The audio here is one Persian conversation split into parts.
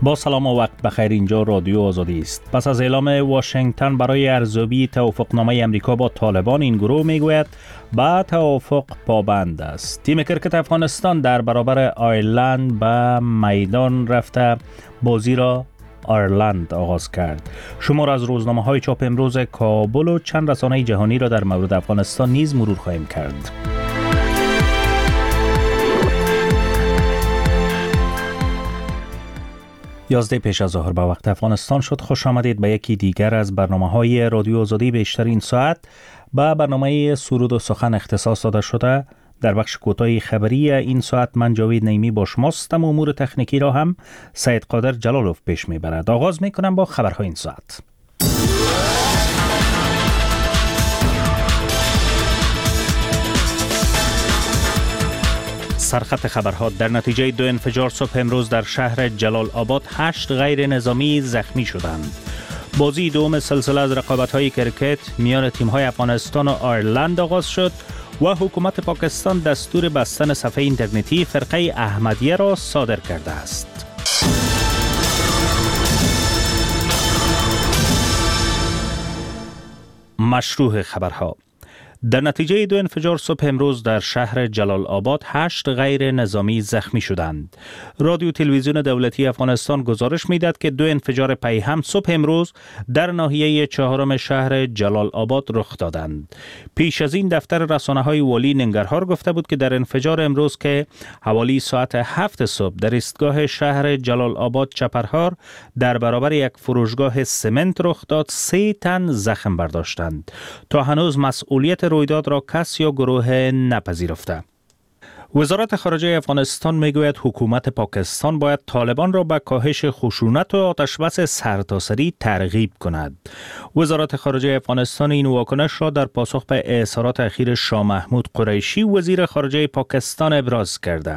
با سلام و وقت بخیر، اینجا رادیو آزادی است. پس از اعلام واشنگتن برای ارزیابی توافقنامه امریکا با طالبان، این گروه میگوید با توافق پابند است. تیم کرکت افغانستان در برابر آیرلند به میدان رفته بازی را آیرلند آغاز کرد. شمار از روزنامه‌های چاپ امروز کابل و چند رسانه جهانی را در مورد افغانستان نیز مرور خواهیم کرد. 11 پیش از ظهر به وقت افغانستان شد. خوش آمدید به یکی دیگر از برنامه‌های رادیو آزادی. بیشتر این ساعت به برنامه سرود و سخن اختصاص داده شده. در بخش کوتاه خبری این ساعت من جاوید نعیمی با شماستم. امور تکنیکی را هم سید قادر جلالوف پیش میبرد. آغاز میکنم با خبرهای این ساعت. سرخط خبرها: در نتیجه 2 انفجار صبح امروز در شهر جلال آباد 8 غیر نظامی زخمی شدند. بازی دوم سلسله از رقابت‌های کرکت میان تیم‌های افغانستان و آیرلند آغاز شد و حکومت پاکستان دستور بستن صفحه اینترنتی فرقه احمدیه را صادر کرده است. مشروع خبرها: در نتیجه 2 انفجار صبح امروز در شهر جلال آباد 8 غیر نظامی زخمی شدند. رادیو تلویزیون دولتی افغانستان گزارش می‌دهد که 2 انفجار پی هم صبح امروز در ناحیه 4 شهر جلال آباد رخ دادند. پیش از این دفتر رسانه‌های والی ننگرهار گفته بود که در انفجار امروز که حوالی ساعت 7 صبح در ایستگاه شهر جلال آباد چپرهار در برابر یک فروشگاه سمنت رخ داد، 3 تن زخم برداشتند. تا هنوز مسئولیت رویداد را کس یا گروه نپذیرفته. وزارت خارجه افغانستان میگوید حکومت پاکستان باید طالبان را به کاهش خشونت و آتشبس سرتاسری ترغیب کند. وزارت خارجه افغانستان این واکنش را در پاسخ به اظهارات اخیر شاه محمود قریشی وزیر خارجه پاکستان ابراز کرده.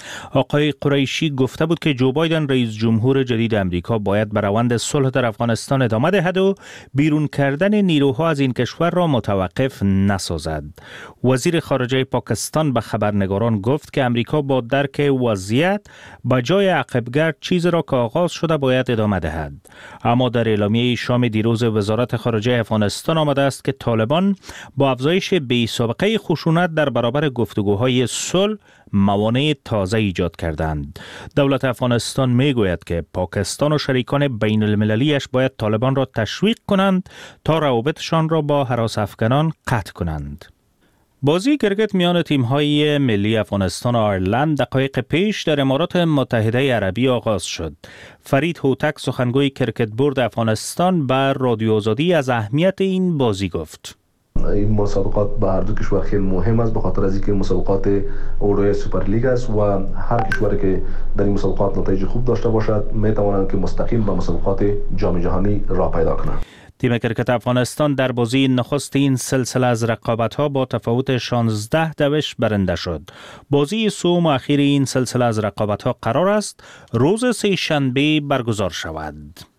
آقای قریشی گفته بود که جو بایدن رئیس جمهور جدید امریکا باید به روند صلح در افغانستان ادامه دهد و بیرون کردن نیروها از این کشور را متوقف نسازد. وزیر خارجه پاکستان به خبرنگاران گفت که امریکا با درک وضعیت به جای عقبگرد چیزی را که آغاز شده باید ادامه دهد. اما در اعلامیه شام دیروز وزارت خارجه افغانستان آمده است که طالبان با افزایش بی‌سابقه خشونت در برابر گفتگوهای صلح موانع تازه ایجاد کردند. دولت افغانستان میگوید که پاکستان و شریکان بین المللیش باید طالبان را تشویق کنند تا روابطشان را با هراس افغانان قطع کنند. بازی کرکت میان تیم‌های ملی افغانستان و آیرلند دقایق پیش در امارات متحده عربی آغاز شد. فرید هوتک سخنگوی کرکت بورد افغانستان به رادیو آزادی از اهمیت این بازی گفت. این مسابقات به هر دو کشور خیلی مهم است، به خاطر از اینکه مسابقات اروپای سوپر لیگ است و هر کشوری که در این مسابقات نتایج خوب داشته باشد میتوانند که مستقیم به مسابقات جام جهانی راه پیدا کنند. تیم کرکت افغانستان در بازی نخست این سلسله از رقابت‌ها با تفاوت 16 دوش برنده شد. بازی سوم و اخیر این سلسله از رقابت‌ها قرار است روز سه‌شنبه برگزار شود.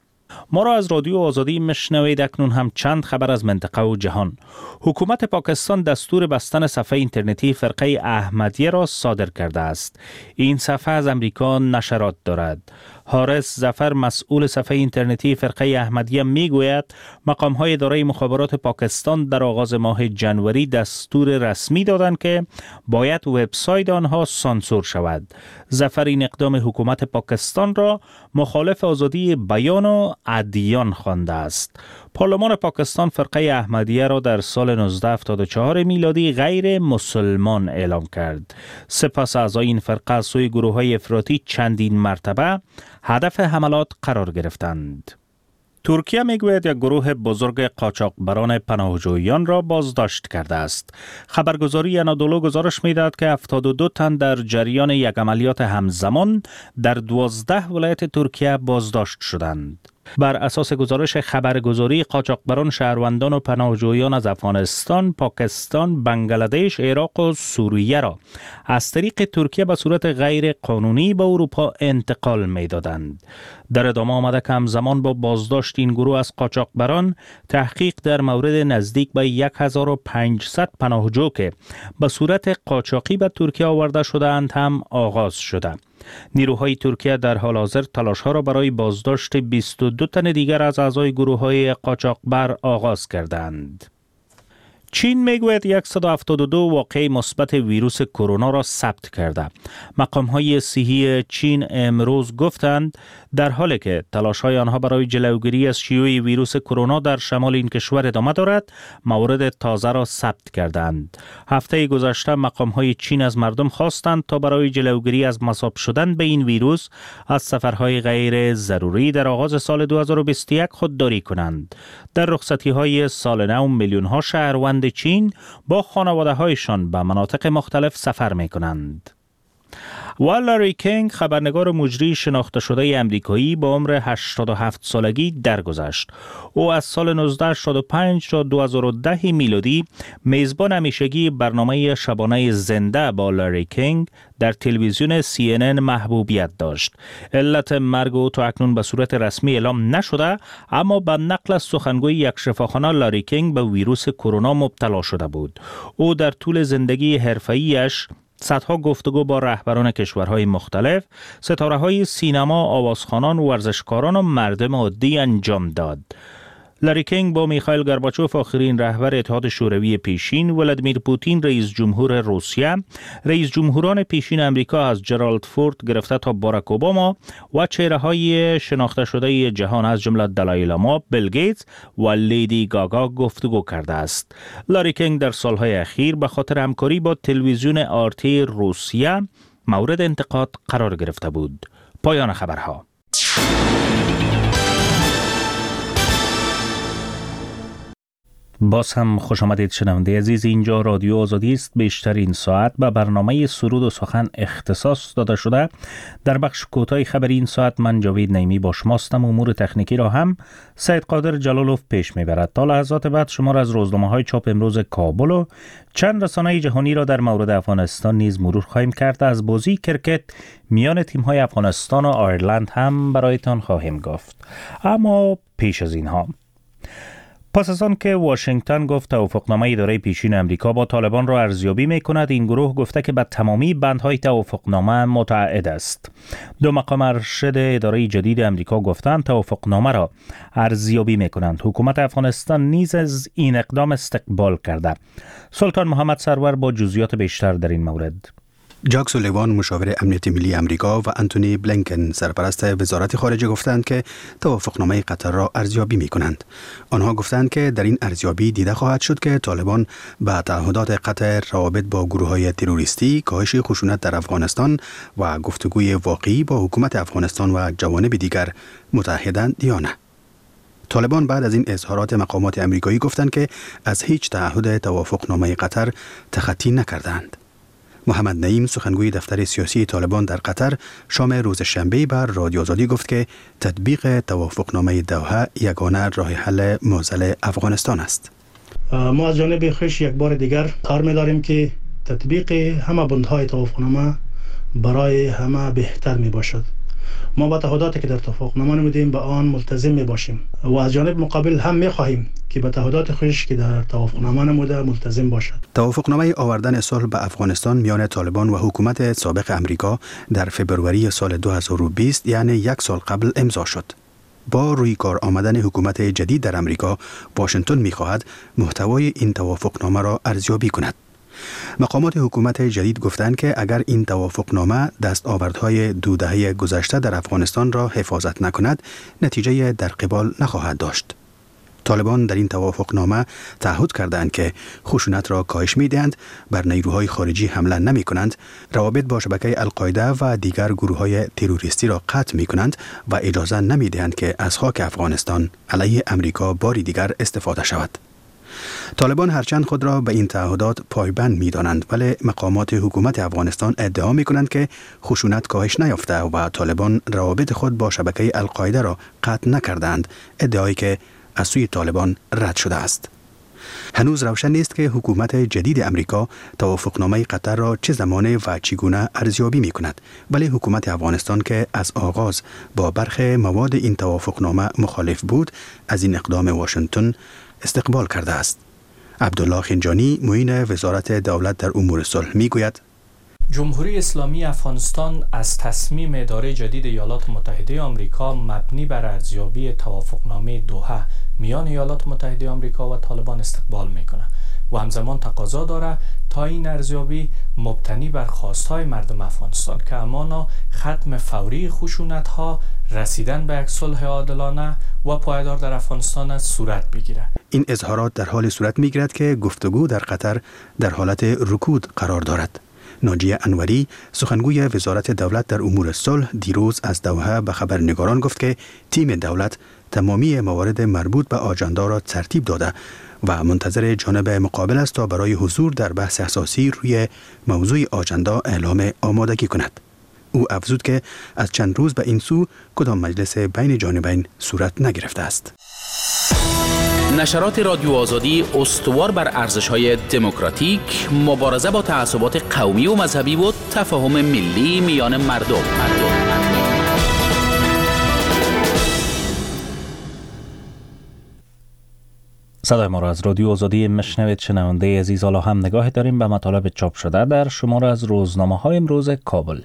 ما را از رادیو آزادی مشنوید. اکنون هم چند خبر از منطقه و جهان. حکومت پاکستان دستور بستن صفحه اینترنتی فرقه احمدیه را صادر کرده است. این صفحه از امریکا نشرات دارد. حارث ظفر مسئول صفحه اینترنتی فرقه احمدیه میگوید مقام‌های اداره مخابرات پاکستان در آغاز ماه جنوری دستور رسمی دادند که باید وبسایت آنها سانسور شود. ظفر این اقدام حکومت پاکستان را مخالف آزادی بیان و ادیان خوانده است. پارلمان پاکستان فرقه احمدیه را در سال 1974 میلادی غیر مسلمان اعلام کرد. سپس اعضای این فرقه از سوی گروه‌های افراطی چندین مرتبه هدف حملات قرار گرفتند. ترکیه میگوید یک گروه بزرگ قاچاقبران پناهجویان را بازداشت کرده است. خبرگزاری انادولو گزارش میدهد که 72 تن در جریان یک عملیات همزمان در 12 ولایت ترکیه بازداشت شدند. بر اساس گزارش خبرگزاری، قاچاقبران شهروندان و پناهجویان از افغانستان، پاکستان، بنگلادش، عراق و سوریه را از طریق ترکیه به صورت غیر قانونی به اروپا انتقال می‌دادند. در ادامه آمده که همزمان با بازداشت این گروه از قاچاقبران، تحقیق در مورد نزدیک به 1500 پناهجو که به صورت قاچاقی به ترکیه آورده شده‌اند هم آغاز شده. نیروهای ترکیه در حال حاضر تلاش‌ها را برای بازداشت 22 تن دیگر از اعضای گروه‌های قاچاقبر آغاز کردند. چین میگوید 172 واقعه مثبت ویروس کرونا را ثبت کرده. مقام‌های صحی چین امروز گفتند در حالی که تلاش‌های آنها برای جلوگیری از شیوع ویروس کرونا در شمال این کشور ادامه دارد، موارد تازه را ثبت کردند. هفته گذشته مقام‌های چین از مردم خواستند تا برای جلوگیری از مصاب شدن به این ویروس از سفرهای غیر ضروری در آغاز سال 2021 خودداری کنند. در رخصتی‌های سال نو میلیون‌ها شهروند چین با خانواده‌هایشان به مناطق مختلف سفر می‌کنند. و لاری کینگ خبرنگار مجری شناخته شده امریکایی با عمر 87 سالگی درگذشت. او از سال 1985 تا 2010 میلادی میزبان همیشگی برنامه شبانه زنده با لاری کینگ در تلویزیون CNN محبوبیت داشت. علت مرگ او تا اکنون به صورت رسمی اعلام نشده، اما به نقل از سخنگوی یک شفاخانه لاری کینگ به ویروس کرونا مبتلا شده بود. او در طول زندگی حرفه‌ایش صدها گفتگو با رهبران کشورهای مختلف، ستاره‌های سینما، آوازخوانان، ورزشکاران و مردم عادی انجام داد. لاری کینگ با میخائیل گورباچوف آخرین رهبر اتحاد شوروی پیشین، ولادیمیر پوتین رئیس جمهور روسیه، رئیس جمهوران پیشین امریکا از جرالد فورد گرفته تا باراک اوباما و چهره‌های شناخته شده جهان از جمله دالای لاما، بیل گیتس و لیدی گاگا گفتگو کرده است. لاری کینگ در سالهای اخیر به خاطر همکاری با تلویزیون آرتی روسیه مورد انتقاد قرار گرفته بود. پایان خبرها. باز هم خوش آمدید شنونده عزیز. اینجا رادیو آزادی است. بیشترین ساعت به برنامه سرود و سخن اختصاص داده شده. در بخش کوتاه خبری این ساعت من جاوید نعیمی با شماستم. امور تکنیکی را هم سید قادر جلالوف پیش میبرد. تا لحظات بعد شما را از روزنامه‌های چاپ امروز کابل و چند رسانه جهانی را در مورد افغانستان نیز مرور خواهیم کرد. از بازی کرکت میان تیم‌های افغانستان و آیرلند هم برایتان خواهیم گفت. اما پیش از اینها، پس از آن که واشنگتن گفت توافقنامه اداره پیشین امریکا با طالبان را ارزیابی می‌کند، این گروه گفته که به تمامی بندهای توافقنامه متعهد است. دو مقام ارشد اداره جدید امریکا گفتند توافقنامه را ارزیابی می‌کنند. حکومت افغانستان نیز از این اقدام استقبال کرده. سلطان محمد سرور با جزئیات بیشتر در این مورد. جاک سولیوان مشاور امنیت ملی امریکا و انتونی بلینکن سرپرست وزارت خارجه گفتند که توافقنامه قطر را ارزیابی می کنند. آنها گفتند که در این ارزیابی دیده خواهد شد که طالبان به تعهدات قطر روابط با گروه‌های تروریستی، کاهش خشونت در افغانستان و گفتگوی واقعی با حکومت افغانستان و جوانب دیگر متعهدند یا نه. طالبان بعد از این اظهارات مقامات امریکایی گفتند که از هیچ تعهد توافقنامه قطر تخطی نکردند. محمد نعیم سخنگوی دفتر سیاسی طالبان در قطر شام روز شنبه بر رادیو آزادی گفت که تطبیق توافقنامه دوحه یگانه راه حل معضل افغانستان است. ما از جانب خویش یک بار دیگر کار می‌داریم که تطبیق همه بندهای توافقنامه برای همه بهتر میباشد. ما با تعهداتی که در توافقنامه نمودیم به آن ملتزم میباشیم و از جانب مقابل هم میخواهیم که به تعهدات خویش که در توافقنامه نموده ملتزم باشد. توافقنامه آوردن صلح به افغانستان میان طالبان و حکومت سابق امریکا در فبروری سال 2020 یعنی یک سال قبل امضا شد. با روی کار آمدن حکومت جدید در امریکا، واشنگتن میخواهد محتوای این توافقنامه را ارزیابی کند. مقامات حکومت جدید گفتند که اگر این توافقنامه دستاوردهای 2 دهه گذشته در افغانستان را حفاظت نکند، نتیجه در قبال نخواهد داشت. طالبان در این توافقنامه تعهد کردند که خشونت را کاهش می‌دهند، بر نیروهای خارجی حمله نمی‌کنند، روابط با شبکه القاعده و دیگر گروه‌های تروریستی را قطع می‌کنند و اجازه نمی‌دهند که از خاک افغانستان علیه امریکا باری دیگر استفاده شود. طالبان هرچند خود را به این تعهدات پایبند می‌دانند، ولی مقامات حکومت افغانستان ادعا می‌کنند که خشونت کاهش نیافته و طالبان روابط خود با شبکه القاعده را قطع نکردند، ادعایی که از سوی طالبان رد شده است. هنوز روشن نیست که حکومت جدید امریکا توافقنامه قطر را چه زمانه و چگونه ارزیابی می‌کند، ولی حکومت افغانستان که از آغاز با برخی مواد این توافقنامه مخالف بود، از این اقدام واشنگتن استقبال کرده است. عبدالله خنجانی معین وزارت دولت در امور صلح میگوید جمهوری اسلامی افغانستان از تصمیم اداره جدید ایالات متحده آمریکا مبنی بر ارزیابی توافقنامه دوحه میان ایالات متحده آمریکا و طالبان استقبال میکنه و همزمان تقاضا داره تا این ارزیابی مبتنی بر خواستهای مردم افغانستان که همانا ختم فوری خشونت‌ها، رسیدن به یک صلح عادلانه و پایدار در افغانستان از صورت بگیره. این اظهارات در حال صورت میگیرد که گفتگو در قطر در حالت رکود قرار دارد. ناجیه انوری سخنگوی وزارت دولت در امور صلح دیروز از دوحه به خبرنگاران گفت که تیم دولت تمامی موارد مربوط به آجندا را ترتیب داده و منتظر جانب مقابل است تا برای حضور در بحث اساسی روی موضوع آجندا اعلام آمادگی کند. او افزود که از چند روز به این سو کدام مجلس بین جانبین صورت نگرفته است. نشرات رادیو آزادی استوار بر ارزش‌های دموکراتیک، مبارزه با تعصبات قومی و مذهبی و تفاهم ملی میان مردم. صدای ما را از رادیو آزادی میشنوید. شنونده عزیز، حالا هم نگاه داریم به مطالب چاپ شده در شماره از روزنامه‌های امروز کابل.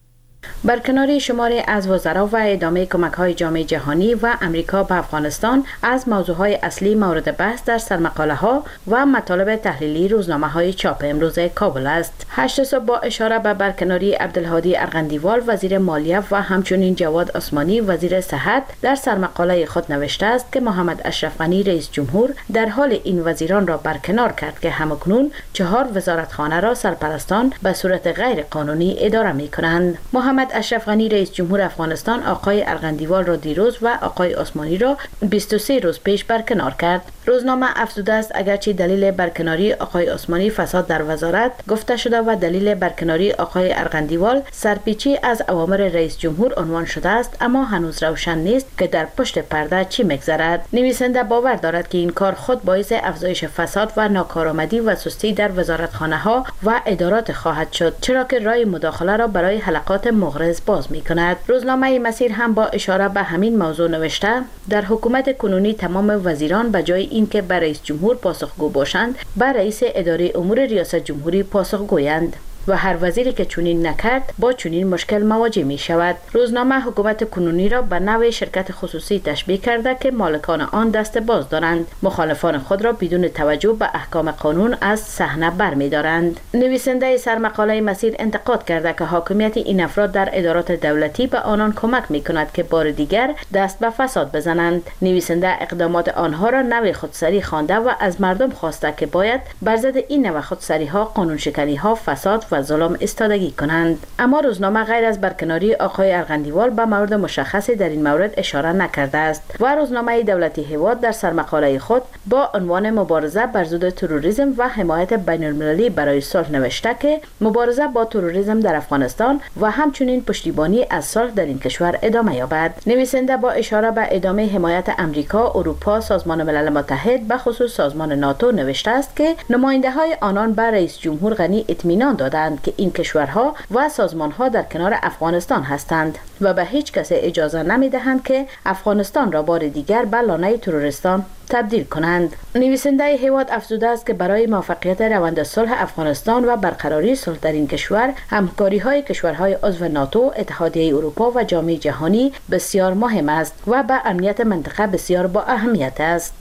برکناری شماری از وزرا و ادامه کمک‌های جامعه جهانی و امریکا به افغانستان از موضوعهای اصلی مورد بحث در سرمقاله‌ها و مطالب تحلیلی روزنامه‌های چاپ امروز کابل است. 8 صبح با اشاره به برکناری عبدالهادی ارغندیوال وزیر مالیه و همچنین جواد عثمانی وزیر صحت در سرمقاله خود نوشته است که محمد اشرف غنی رئیس جمهور در حال این وزیران را برکنار کرد که همکنون 4 وزارتخانه را سرپرستان به صورت غیر قانونی اداره می‌کنند. محمد اشرف غنی رئیس جمهور افغانستان آقای ارغندیوال را دیروز و آقای عثمانی را 23 روز پیش برکنار کرد. روزنامه افزوده است اگرچه دلیل برکناری آقای عثمانی فساد در وزارت گفته شده و دلیل برکناری آقای ارغندیوال سرپیچی از اوامر رئیس جمهور عنوان شده است، اما هنوز روشن نیست که در پشت پرده چی می‌گذرد. نویسنده باور دارد که این کار خود باعث افزایش فساد و ناکارآمدی و سستی در وزارتخانه‌ها و ادارات خواهد شد، چرا که راه مداخله را برای حلقات مغرض باز می‌کند. روزنامه مسیر هم با اشاره به همین موضوع نوشته در حکومت کنونی تمام وزیران به جای اینکه به رئیس جمهور پاسخگو باشند به رئیس اداره امور ریاست جمهوری پاسخگویند و هر وزیری که چنین نکرد با چنین مشکل مواجه می شود. روزنامه حکومت کنونی را به نوع شرکت خصوصی تشبیه کرده که مالکان آن دست باز دارند، مخالفان خود را بدون توجه به احکام قانون از صحنه برمی‌دارند. نویسنده سرمقاله مسیر انتقاد کرده که حاکمیت این افراد در ادارات دولتی به آنان کمک می کند که بار دیگر دست به فساد بزنند. نویسنده اقدامات آنها را نوع خودسری خوانده و از مردم خواسته که باید بر ضد این نوع خودسری ها، قانون شکنی ها، فساد و ظلم ایستادگی کنند. اما روزنامه غیر از برکناری آقای ارغندیوال به مورد مشخصی در این مورد اشاره نکرده است و روزنامه دولتی هواد در سرمقاله خود با عنوان مبارزه بر ضد تروریسم و حمایت بین‌المللی برای صلح نوشته که مبارزه با تروریسم در افغانستان و همچنین پشتیبانی از صلح در این کشور ادامه یابد. نویسنده با اشاره به ادامه حمایت امریکا، اروپا، سازمان ملل متحد به خصوص سازمان ناتو نوشته است که نماینده‌های آنان به رئیس جمهور غنی اطمینان دادند که این کشورها و سازمانها در کنار افغانستان هستند و به هیچ کس اجازه نمی‌دهند که افغانستان را بار دیگر به لانه تروریستان تبدیل کنند. نویسنده هواد افزوده است که برای موفقیت روند صلح افغانستان و برقراری صلح در این کشور همکاری‌های کشورهای عضو ناتو، اتحادیه اروپا و جامعه جهانی بسیار مهم است و به امنیت منطقه بسیار با اهمیت است.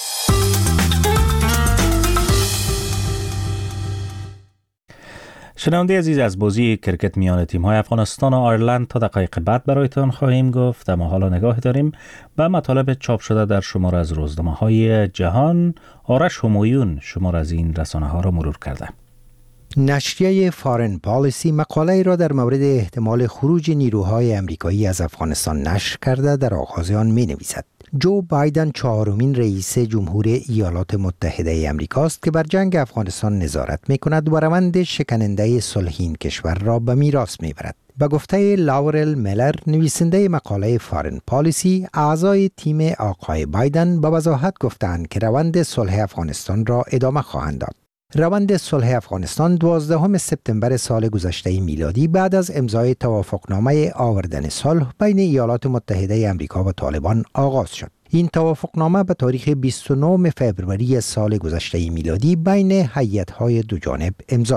شنونده عزیز، از بازی کرکت میان تیم‌های افغانستان و آیرلند تا دقایق بعد برایتان خواهیم گفت، اما حالا نگاه داریم به مطالب چاپ شده در شماره از روزنامه‌های جهان. آرش همایون شماره از این رسانه‌ها را مرور کرده. نشریه فارن پالیسی مقاله را در مورد احتمال خروج نیروهای امریکایی از افغانستان نشر کرده در آغاز آن می‌نویسد: جو بایدن 4مین رئیس جمهور ایالات متحده امریکاست که بر جنگ افغانستان نظارت می‌کند و روند شکننده صلح این کشور را به میراث می‌برد. به گفته لاورل میلر، نویسنده مقاله فارن پالیسی، اعضای تیم آقای بایدن به وضاحت گفتند که روند صلح افغانستان را ادامه خواهند داد. روند صلح افغانستان 12 سپتامبر سال گذشته میلادی بعد از امضای توافقنامه آوردن صلح بین ایالات متحده آمریکا و طالبان آغاز شد. این توافقنامه به تاریخ 29 فوریه سال گذشته میلادی بین هیئت‌های دو جانب امضا شده.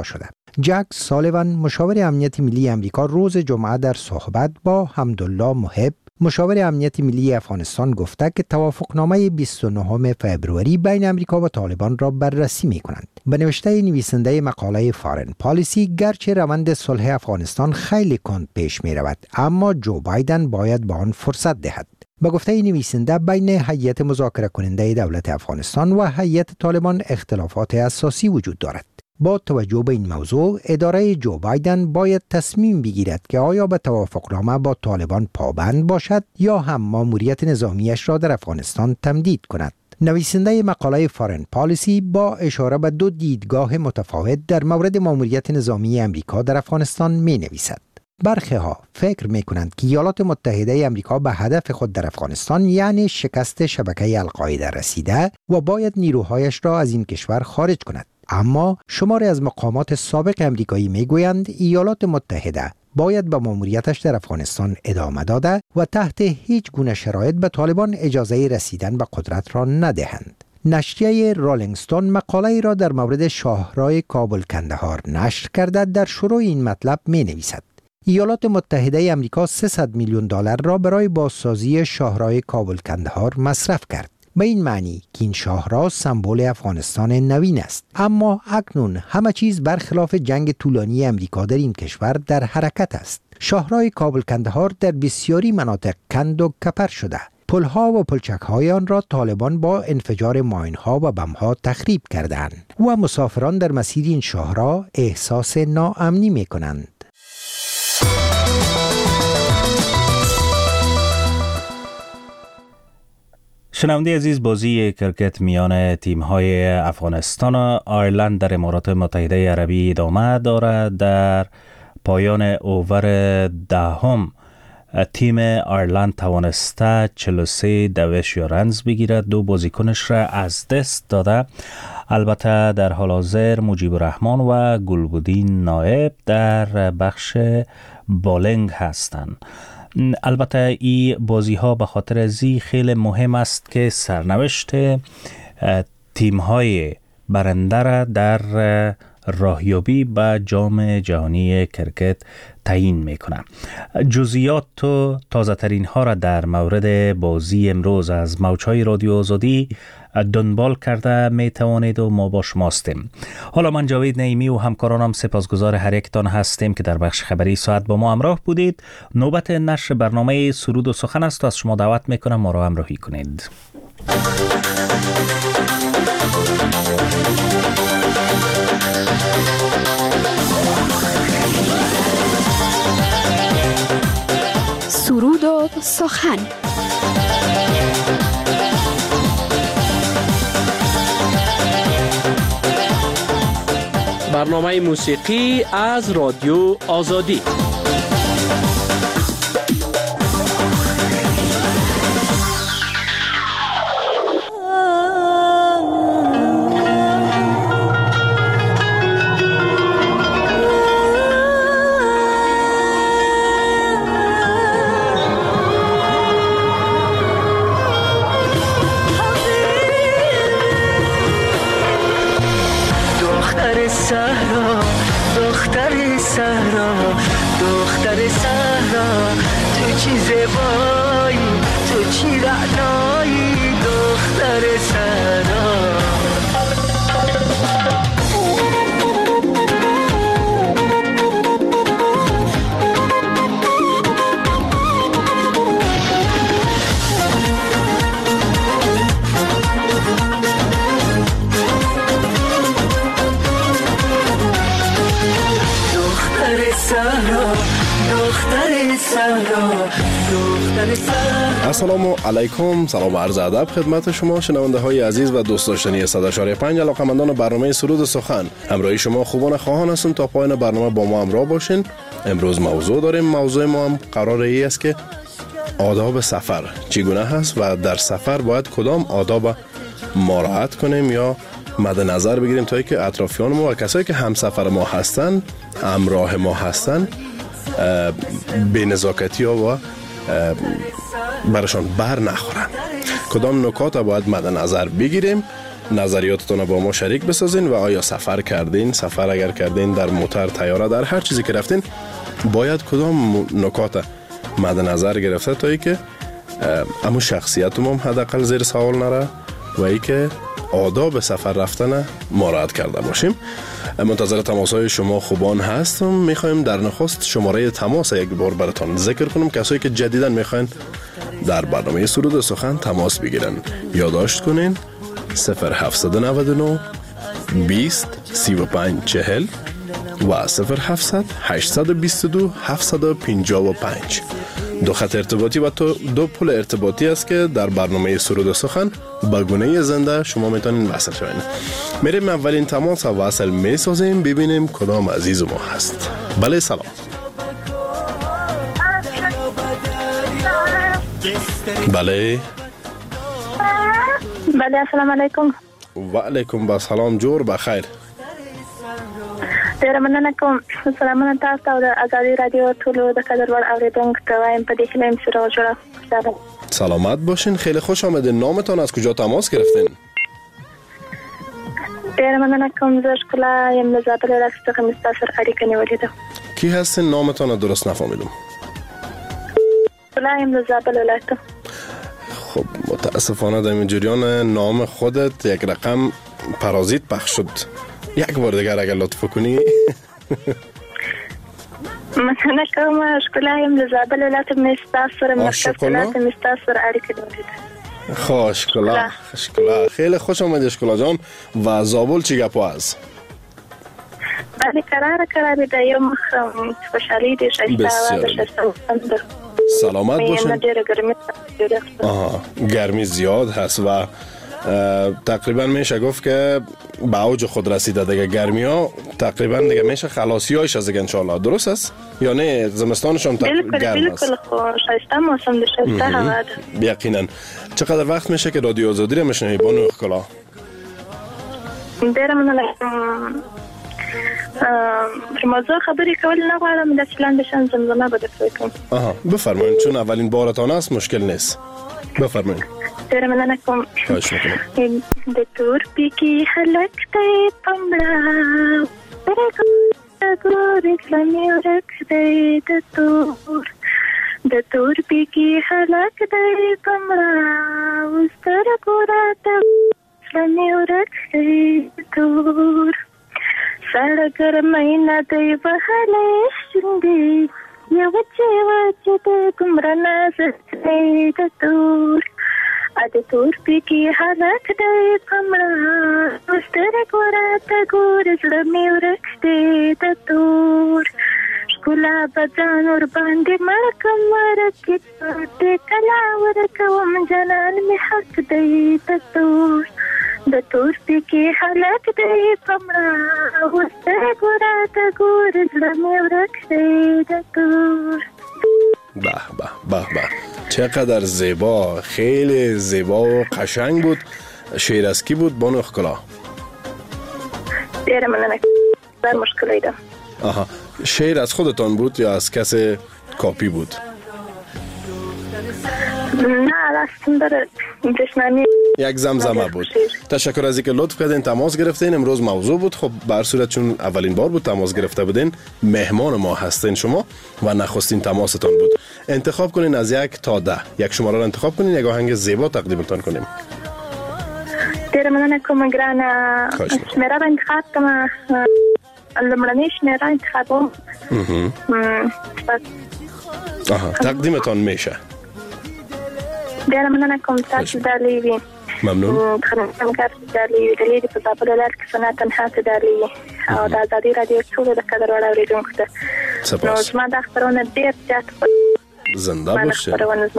جک سالیوان مشاور امنیت ملی امریکا روز جمعه در صحبت با حمدالله محب مشاور امنیت ملی افغانستان گفته که توافقنامه 29 فبروری بین امریکا و طالبان را بررسی می کنند. به نوشته نویسنده مقاله فارن پالیسی، گرچه روند صلح افغانستان خیلی کند پیش می رود، اما جو بایدن باید به آن فرصت دهد. به گفته نویسنده، بین هیئت مذاکره کننده دولت افغانستان و هیئت طالبان اختلافات اساسی وجود دارد. با توجه به این موضوع، اداره جو بایدن باید تصمیم بگیرد که آیا به توافقنامه با طالبان پابند باشد یا هم ماموریت نظامیش را در افغانستان تمدید کند. نویسنده مقاله فارن پالیسی با اشاره به دو دیدگاه متفاوت در مورد ماموریت نظامی امریکا در افغانستان می نویسد. برخی ها فکر می کنند که ایالات متحده امریکا به هدف خود در افغانستان یعنی شکست شبکه القاعده رسیده و باید نیروهایش را از این کشور خارج کند. اما شماری از مقامات سابق امریکایی میگویند ایالات متحده باید به ماموریتش در افغانستان ادامه داده و تحت هیچ گونه شرایط به طالبان اجازه رسیدن به قدرت را ندهند. نشریه رولینگ استون مقاله را در مورد شاهراه کابل کندهار نشر کرده. در شروع این مطلب می نویسد: ایالات متحده امریکا 300 میلیون دلار را برای بازسازی شاهراه کابل کندهار مصرف کرد. به این معنی که این شاهراه سمبل افغانستان نوین است، اما اکنون همه چیز برخلاف جنگ طولانی امریکا در این کشور در حرکت است. شاهراه کابل کندهار در بسیاری مناطق کند و کپر شده. پلها و پلچک‌های آن را طالبان با انفجار ماین‌ها و بم‌ها تخریب کردند و مسافران در مسیر این شاهراه احساس ناامنی می‌کنند. شنونده عزیز، بازی کرکت میان تیم‌های افغانستان و آیرلند در امارات متحده عربی ادامه دارد. در پایان اوور دهم تیم آیرلند توانسته 43 دوش یا رنز بگیرد، دو بازیکنش را از دست داده. البته در حال حاضر مجیب الرحمن و گلبدین نایب در بخش بالینگ هستند. البته این بازی ها به خاطر ازی خیلی مهم است که سرنوشت تیم های برنده را در راهیابی به جام جهانی کرکت تعیین میکنه. جزئیات و تازه ترین ها را در مورد بازی امروز از موجهای رادیو آزادی دنبال کرده می توانید و ما با شما هستیم. حالا من جاوید نعیمی و همکارانم سپاسگزار هر یکتان هستیم که در بخش خبری ساعت با ما همراه بودید. نوبت نشر برنامه سرود و سخن است و از شما دعوت میکنم ما را همراهی کنید. سرود و سخن. برنامه موسیقی از رادیو آزادی. السلام علیکم، سلام و عرض ادب خدمت شما شنونده های عزیز و دوست داشتنی 100.5 علاقه‌مندان برنامه سرود و سخن. همراهی شما خوبان خواهان هستم تا پایان برنامه با ما همراه باشین. امروز موضوع داریم. موضوع ما هم قراره ای است که آداب سفر چگونه هست و در سفر باید کدام آداب مراعات کنیم یا مد نظر بگیریم تا اینکه اطرافیان ما و کسایی که همسفر ما هستن، همراه ما هستن، بی نزاکتی ها و برشان بر نخورن. کدام نکات باید مد نظر بگیریم نظریاتتون با ما شریک بسازین و آیا سفر کردین، سفر اگر کردین در موتر، طیاره، در هر چیزی که رفتین باید کدام نکات مد نظر گرفته تا ای که اما شخصیتم هم حداقل زیر سوال نره و ای که آداب سفر رفتن مراعات کرده باشیم. منتظر تماس‌های شما خوبان هستم. میخوایم در نخست شماره تماس یک بار براتون ذکر کنم. کسایی که جدیداً میخواین در برنامه سرود سخن تماس بگیرن یادداشت کنین 0799 20 35 40 و 0700 822 755. دو خط ارتباطی و دو پل ارتباطی است که در برنامه سرود سخن با گونه زنده شما میتونین وصل شوین. میریم اولین تماس وصل میسازیم ببینیم کدام عزیز ما هست. بله سلام. بله السلام علیکم. و علیکم السلام. جور بخیر. ډیره مننه کوم. سلامونه تاسو ته د ازادي رادیو ټولو د قدرمن اوریدونکو ته وایم په دې کې یم سره جوړه. سلامت باشین. خیلی خوش آمدین. نامتان از کجا تماس گرفتین؟ ډیره مننه کوم. زه ښکلا یم له زابل ولایت څخه مې ستاسو سره اړیکه نیولې ده. کی هستین؟ نامتان درست نفهمیدم. ښکلا یم له زابل ولایت. خب متاسفانه در این جریان نام خودت یک رقم پارازیت پخش شد. یک بار دیگر اگر لطف کنی. مننه کوم. ښکلا یم له زابل ولایت مې ستاسو سره اړیکه نیولې. خوش ښکلا. خیلی خوش آمدی ښکلا جان. و زابل چی گپ است؟ بله قرار ده. یو مخ خوشحالی دی شایسته. سلامت باشین. گرمی زیاد هست و تقریبا میشه گفت که به اوج خود رسیده دیگه. گرمی ها تقریبا دیگه میشه خلاصی هایش از دیگه انشالله. درست است یا نه؟ زمستانشون گرم است. بالکل شایسته موسم ده، شایسته هوا ده. یقینا. چقدر وقت میشه که رادیو آزادی رو میشنوی بانو ښکلا؟ ډیره مننه. پر موضوع خبرې کول نه غواړم. د چلند بشن زمزمه به درته کوم. بفرمایید. چون اولین بارتان است مشکل نیست. بفرمایید. ډیره مننه کوم. خواهش میکنم. د تورپیکي خلک دی پمړه ګورې کلمې ورک دی د تورپیکي خلک دی پمړه اوس تر ګوره ته کلمې ورک دی تور سړه ګرمۍ نه دی وهلی شونډې یوه چې د دومره نازک دی د تور د تورپیکي هلک دی پمړه اوس سترګو راته ګورې زړه مې ورک دی د تور ښکلا به ځان ورباندې مړ کړم ورکې دې کله ورکوم جانان مې حق دی د تور د تورپیکي هلک دی پمړه اوس سترګو راته ګورې زړه مې ورک دی د تور. به به به به چقدر زیبا. خیلی زیبا و قشنگ بود. شعر از کی بود بانو ښکلا؟ ډیره مننه. بر مشکلی ده. شعر از خودتان بود یا از کسی کاپی بود؟ نه راستون داره جشنانی یک زمزمه بود. تشکر از اینکه لطف کردین تماس گرفتین. امروز موضوع بود. خب به هر صورت چون اولین بار بود تماس گرفته بودین مهمان ما هستین شما و نخستین تماستان بود. انتخاب کنین از 1 تا 10. یک شماره رو انتخاب کنین. یک آهنگ زیبا تقدیمتان کنیم. ډیره مننه کوم ګرانه. شمیره به انتخاب کوم. لومړنۍ شمیره انتخابوم. تقدیمتان میشه. ډیره مننه کوم. تاسو دالي وي. ممنون. خدمتګار دالي دلې په تاسو ولایت کې سنا تنها ته دالي او د ازادي رادیو ټول د قدر وړ اوریدونکو ته. نو زما د خبرونه ډیر زیات زنده باشه.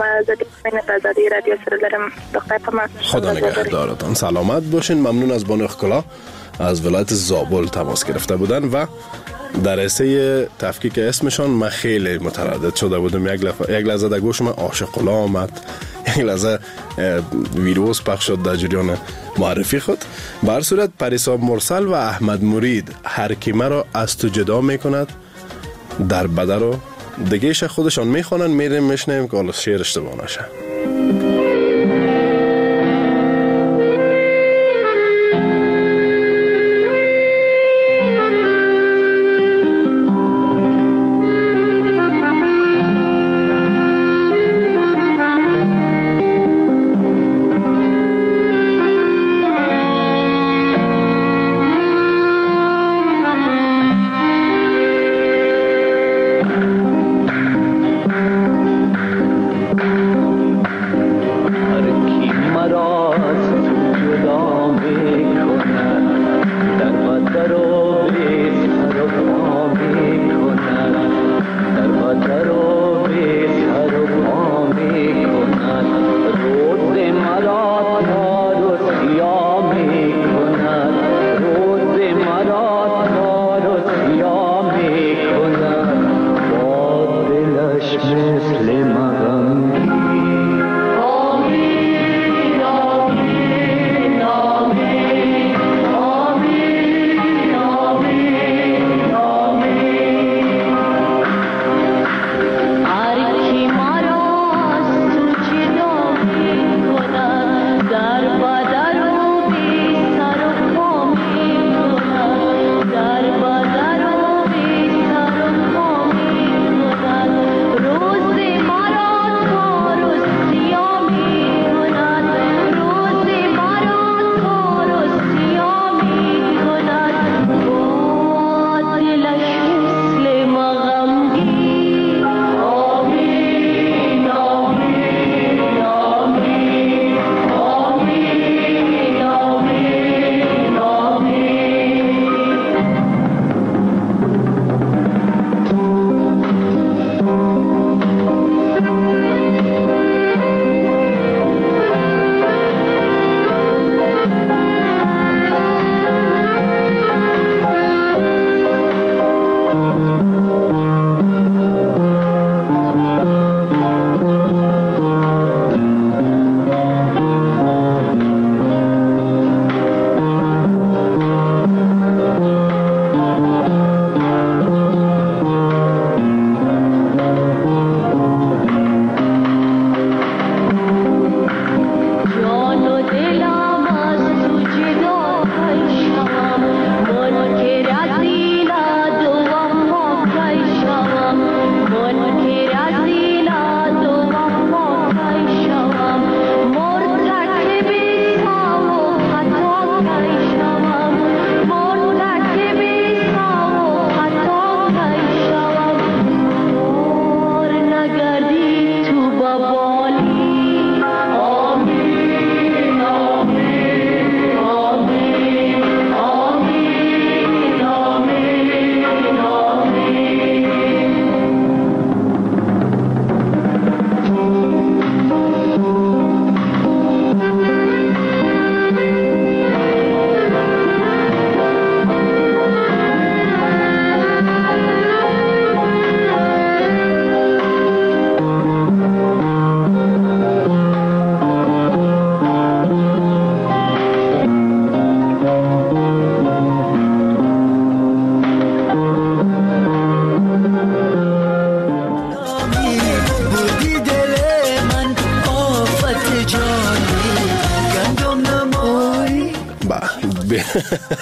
خدا نگهدارتان. سلامت باشین. ممنون از بانو ښکلا از ولایت زابل تماس گرفته بودن و در راسته تفکیک اسمشان من خیلی متردد شده بودم. یک لحظه در گوشم عاشق‌الله آمد. یک لحظه ویروس پخش شد در جریان معرفی خود. به هر صورت پریسا مرسل و احمد مرید هر کی مرا از تو جدا میکند در بده رو دیگه خودشان میخوانن. میریم میشنیم که حالا شعر اشتباه نشه.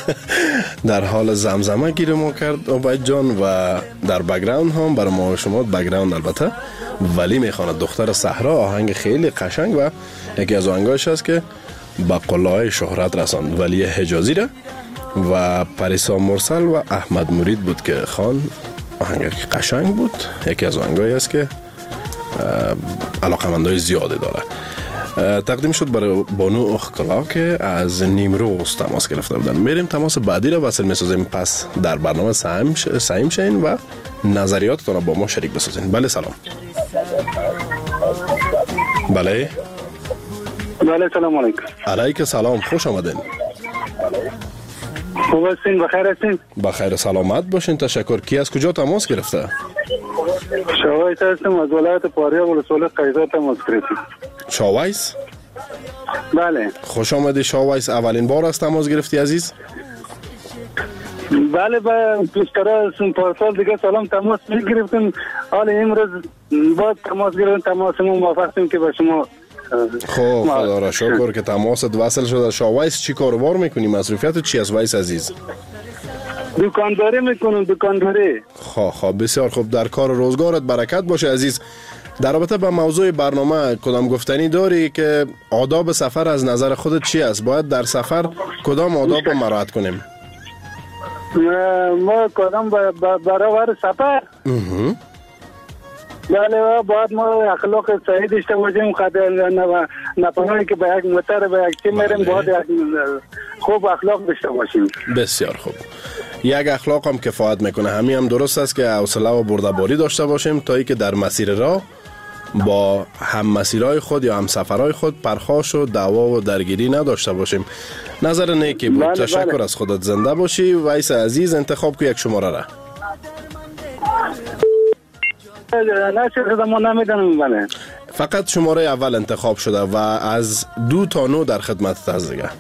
در حال زمزمه گیر ما کرد عبید جان و در بک‌گراند هم برای ما شما بک‌گراند البته ولی میخواند دختر صحرا آهنگ خیلی قشنگ و یکی از آهنگاش هست که به قله‌های شهرت رساند ولی حجازی را و پریسا مرسل و احمد مرید بود که خان آهنگ قشنگ بود. یکی از آهنگایی است که علاقمندای زیاده داره. تقدیم شد برای بانو اخکلا که از نیمروز تماس گرفته بودن. میریم تماس بعدی را وصل میسازیم، پس در برنامه سعیم شین و نظریاتتون با ما شریک بسازین. بله سلام. بله سلام علیکم. علیکم سلام، خوش آمدین. خوب هستین؟ بخیر هستین؟ بخیر سلامت باشین، تشکر. کی از کجا تماس گرفته؟ شاویس هستم از ولایت پاریا ولسوالی قیزا تماس گرفتم. شاویس؟ بله. خوش آمدی شاویس. اولین بار است تماس گرفتی عزیز؟ بله با پیشتر پارسال دیگه سلام تماس میگرفتیم، حالا امروز باید تماس گرفتیم، تماس ما موافقتیم که با شما. خب خدا را شکر که تماست وصل شده. شاویس چی کاروبار میکنی؟ مصروفیت چی است ویس عزیز؟ دکانداری میکنم، دکانداری. خب بسیار خوب، در کار و روزگارت برکت باشه عزیز. در رابطه با موضوع برنامه کدام گفتنی داری که آداب سفر از نظر خودت چی است؟ باید در سفر کدام آداب رو مراعات کنیم؟ ما کدام برابر سفر؟ بله باید ما اخلاق صحیح داشته باشیم، نپناهی که به یک موتر به یک چی میریم باید خوب اخلاق داشته باشیم. بسیار خوب، یک اخلاق هم کفایت میکنه. همین هم درست است که حوصله و بردباری داشته باشیم تا ای که در مسیر راه با هم مسیرهای خود یا هم سفرهای خود پرخاش و دعوا و درگیری نداشته باشیم. نظر نیکی بود. بله تشکر از خودت. زنده باشی. ویس عزیز انتخاب که یک شماره را بله. فقط شماره اول انتخاب شده و از 2 تا 9 در خدمت هست دیگه.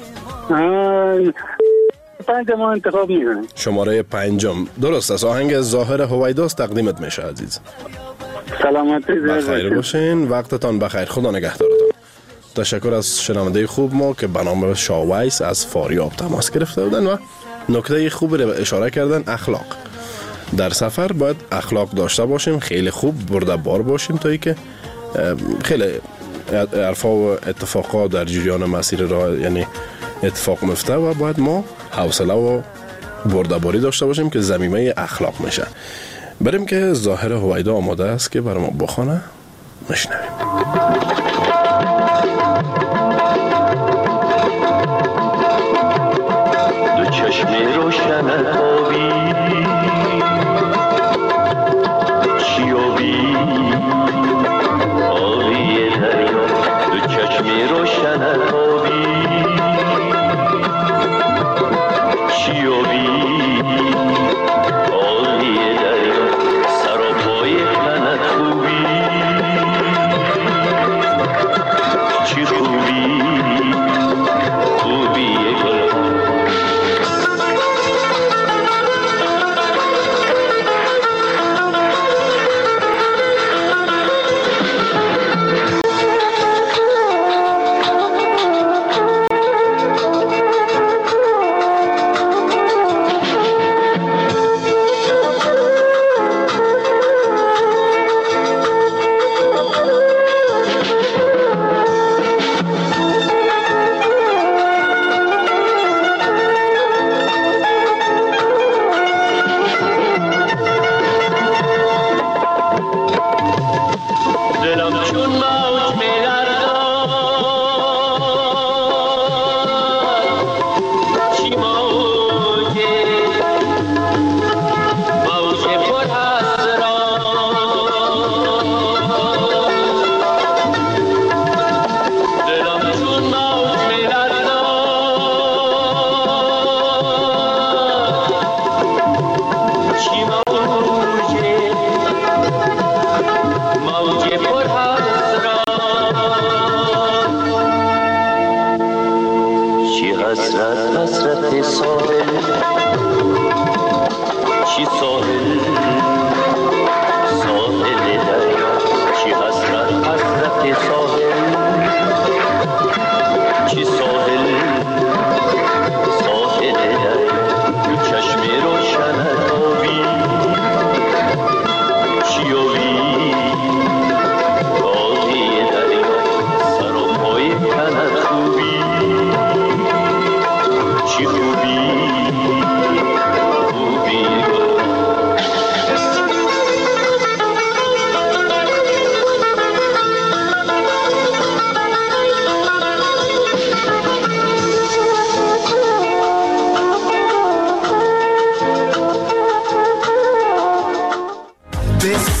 5 ما انتخاب میکنم. شماره 5 درست است. آهنگ ظاهر هویداس تقدیمت میشه عزیز. سلامتی بخیر باشین، وقتتان بخیر، خدا نگهدارتان. تشکر از شنونده خوب ما که به نام شاویس از فاریاب تماس گرفته بودن و نکته خوبی رو اشاره کردن. اخلاق در سفر باید اخلاق داشته باشیم، خیلی خوب برده‌بار باشیم تا ای که خیلی عرفا و اتفاقات در جریان مسیر راه یعنی اتفاق میفته و باید ما حوصله و برده‌باری داشته باشیم که ضمیمه اخلاق میشه. بریم که ظاهر هویدا آماده است که برای ما بخونه، میشنویم. دو چشم روشن آبی چیابی آبی دریا، دو چشم روشن آبی چیابی آبی دریا، سراپای تنت خوبی چی خوبی خوبی گل حسرت ساحل چی ساحل ساحل دریا، چی حسرت ساحل چی ساحل ساحل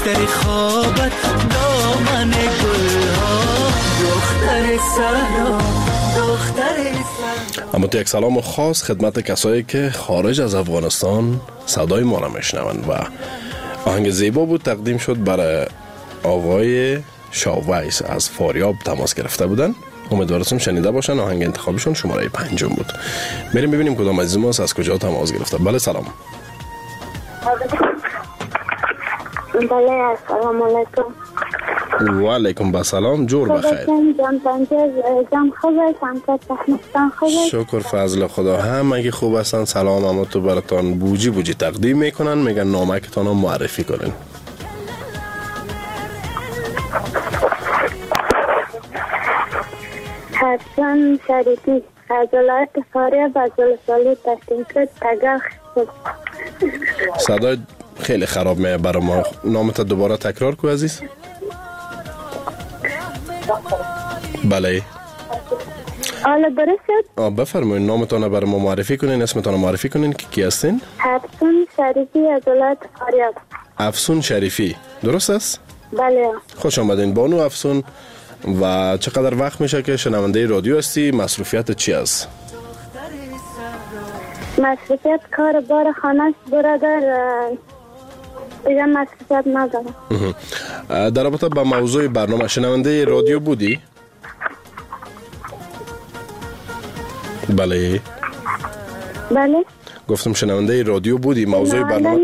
دختر خوابت دامن گلها دختر صحرا اما تو یک سلام خاص خدمت کسایی که خارج از افغانستان صدای ما را میشنوند و آهنگ زیبا بود تقدیم شد برای آقای شاویس از فاریاب تماس گرفته بودن. امیدوارم شنیده باشن. آهنگ انتخابشون شماره 5 بود. بریم ببینیم کدام عزیز ما از کجا تماس گرفته. بله سلام. بله سلام علیکم. و علیکم السلام. جور بخیر. شکر فضل خدا. همه خوب هستن. سلام اما تو براتان بوجی تقدیم میکنن. میگن نامکتان رو معرفی کنن. حسن شریفی از ولایت فاریاب از ولسوالی تشکیل تگاه. صدای خیلی خراب میه برای ما. نامت دوباره تکرار کو عزیز. بله حالا درست بفرمایید نامتان برای ما معرفی کنین. اسمتان معرفی کنین که کی هستین؟ افسون شریفی از ولایت فاریاب. افسون شریفی درست است؟ بله. خوش آمدین بانو افسون. و چقدر وقت میشه که شنونده رادیو هستی؟ مصروفیت چی است؟ مصروفیت کار بار خانه برادر دیگه مصروفیت ندارم. در رابطه با موضوع برنامه شنونده رادیو بودی؟ بله. گفتم شنونده رادیو بودی. موضوع برنامه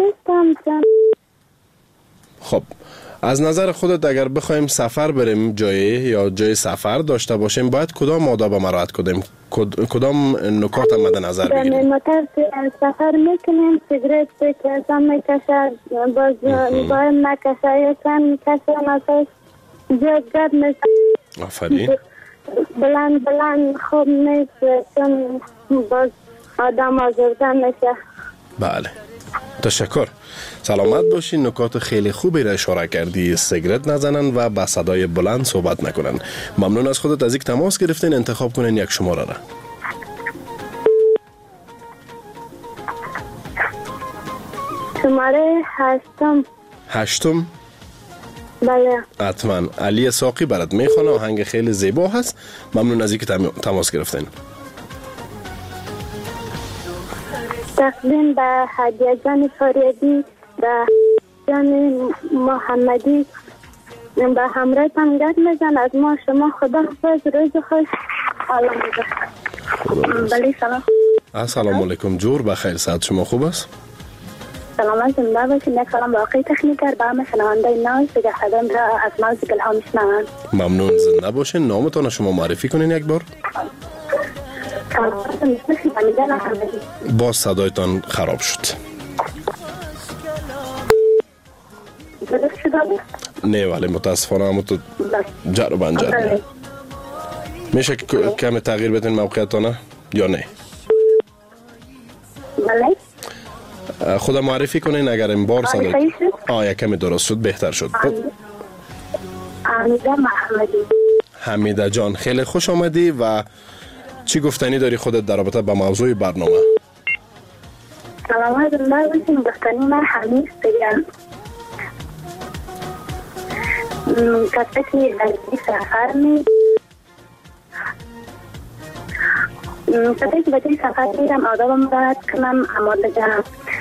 خب از نظر خودت اگر بخوایم سفر بریم جای سفر داشته باشیم باید کدام آداب مراعات کنیم؟ کدام نکات مد نظر بگیریم؟ موتر سفر میکنیم سیگرت کسان میکشد باز باید نکشه یکن کسان اساس زیاد گرد میشه. آفرین. بلند خوب نیست چون باز آدم آزرده میشه. بله تشکر. سلامت باشین. نکات خیلی خوبی را اشاره کردی. سیگرت نزنن و با صدای بلند صحبت نکنن. ممنون از خودت از یک تماس گرفتین. انتخاب کنین یک شماره را. شماره 8. بله. حتما علی ساقی برات میخونه. آهنگ خیلی زیبا هست. ممنون از اینکه تماس گرفتین. تقدیم به هدیه جان فاریابی به جان محمدی به همراه تمگرد میزن از ما شما. خدا حافظ. روز خوش. بله سلام. السلام علیکم. جور بخیر. صحت شما خوب است؟ سلامت زنده باشین. یک سلام باقی تکنیکر به همه شنونده ناز دیگه خدم را از موز گلها میشنوند. ممنون. زنده باشین. نامتان شما معرفی کنین یک بار. باز صدایتان خراب شد. نه ولی متاسفانه همون تو جر و بنجر میشه کمی تغییر بدین موقعیتانه یا نه؟ بله. خدا معرفی کنین اگر این بار صدای کمی درست شد بهتر شد. حمیده محمدی. حمیده جان خیلی خوش آمدی و چی گفتنی داری خودت در رابطه با موضوع برنامه؟ سلامت زنده باشین. گفتنی من حمید بگم کسی که در سفر کسی که به سفر میرم آداب مراعات کنم اما بگم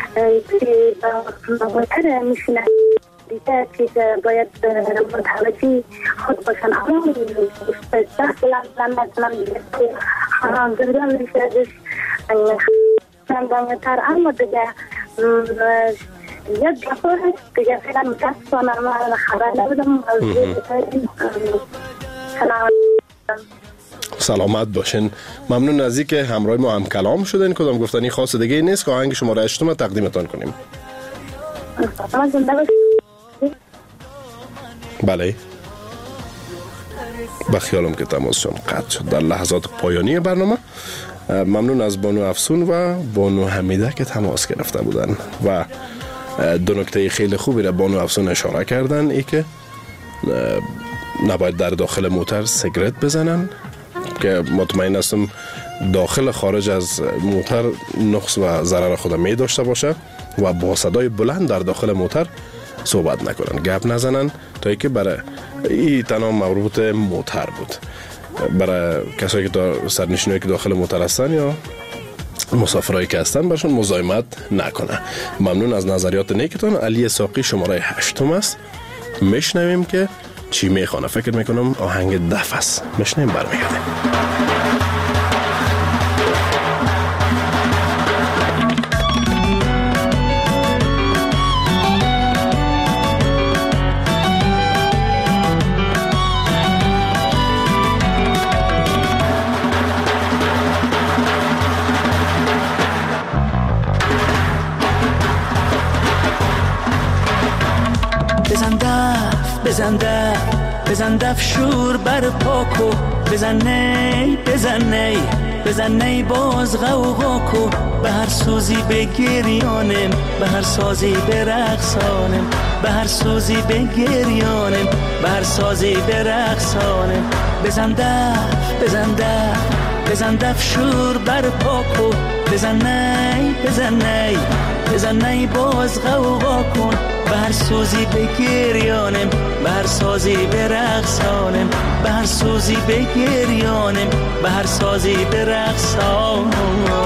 با موتر میشینه دیگه که باید متوجه خود باشن اما دست بلند نکنم حرام زندان میشه دنگتر اما دیگه یک دفعه هست دیگه فیلم متاسفانه من خبر نبودم. سلامت باشین. ممنون از اینکه همراه ما هم کلام شدین. کدام گفتنی خاص دیگه نیست که آهنگ شماره 8 تقدیمتان کنیم. بله بخیالم که تماسشون قطع شد در لحظات پایانی برنامه. ممنون از بانو افسون و بانو حمیده که تماس گرفته بودن و دو نکته خیلی خوبی را بانو افسون اشاره کردن ای که نباید در داخل موتر سیگرت بزنن که مطمئن هستم داخل خارج از موتر نقص و ضرر خود می داشته باشه و با صدای بلند در داخل موتر صحبت نکنن، گپ نزنن، تا اینکه برای این تنها مربوط موتر بود. برای کسایی که سرنشینایی که داخل موتر هستن یا مسافرایی که هستن برشون مزاحمت نکنه. ممنون از نظریات نیکتان. علی ساقی شماره 8 است. میشنویم که چی میخوانه. فکر میکنم آهنگ دف است. میشنویم برمیگردیم. بزن دف شور بر پاکو، بزن نی باز غوغا کو، به هر سوزی بگریانم، به هر سازی برقصانم، به هر سوزی بگریانم، به هر سازی برقصانم. بزن دف شور بر پاکو، بزن نی باز غوغا کن، به هر سوزی بگریانم، به هر سازی برقصانم، به هر سوزی بگریانم، به هر سازی برقصانم.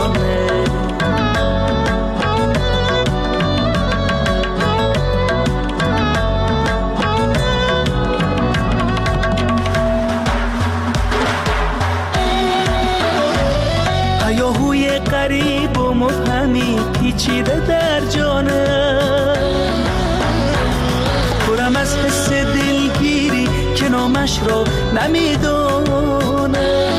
هیاهوی غریب و مبهمی پیچیده در جانم، پرم از حس دلگیری که نامش را نمیدونم.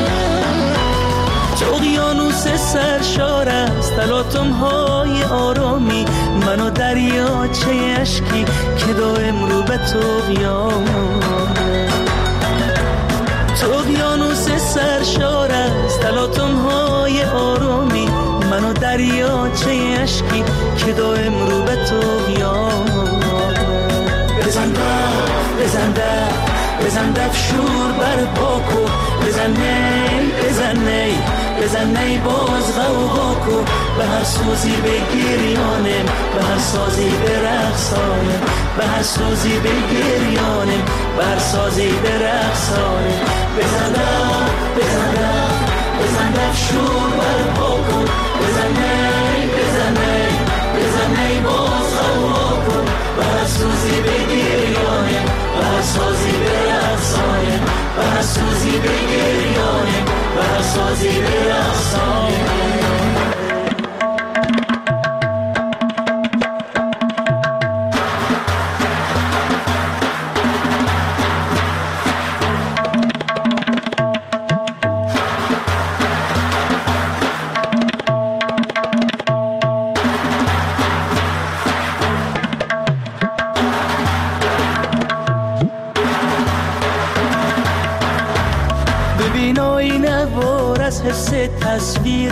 تو اقیانوس سرشار است تلاطم های آرامی، من و دریاچه اشکی که دائم رو به طغیانه. تو اقیانوس سرشار است تلاطم های آرامی، من و دریاچه اشکی که دائم رو به طغیانه. بزن دف شور بر پاکو، بزن نی باز غوغا کو، به هر سوزی بگریانم، به هر سازی برقصانم، به هر سوزی بگریانم، به هر سازی برقصانم. بزن دف شور بر پاکو، بزن نی باز غوغا کو، به هر سوزی بگریانم، به هر سازی برقصانم، به هر سوزی بگریانم، به هر سازی برقصانم. حس تصویر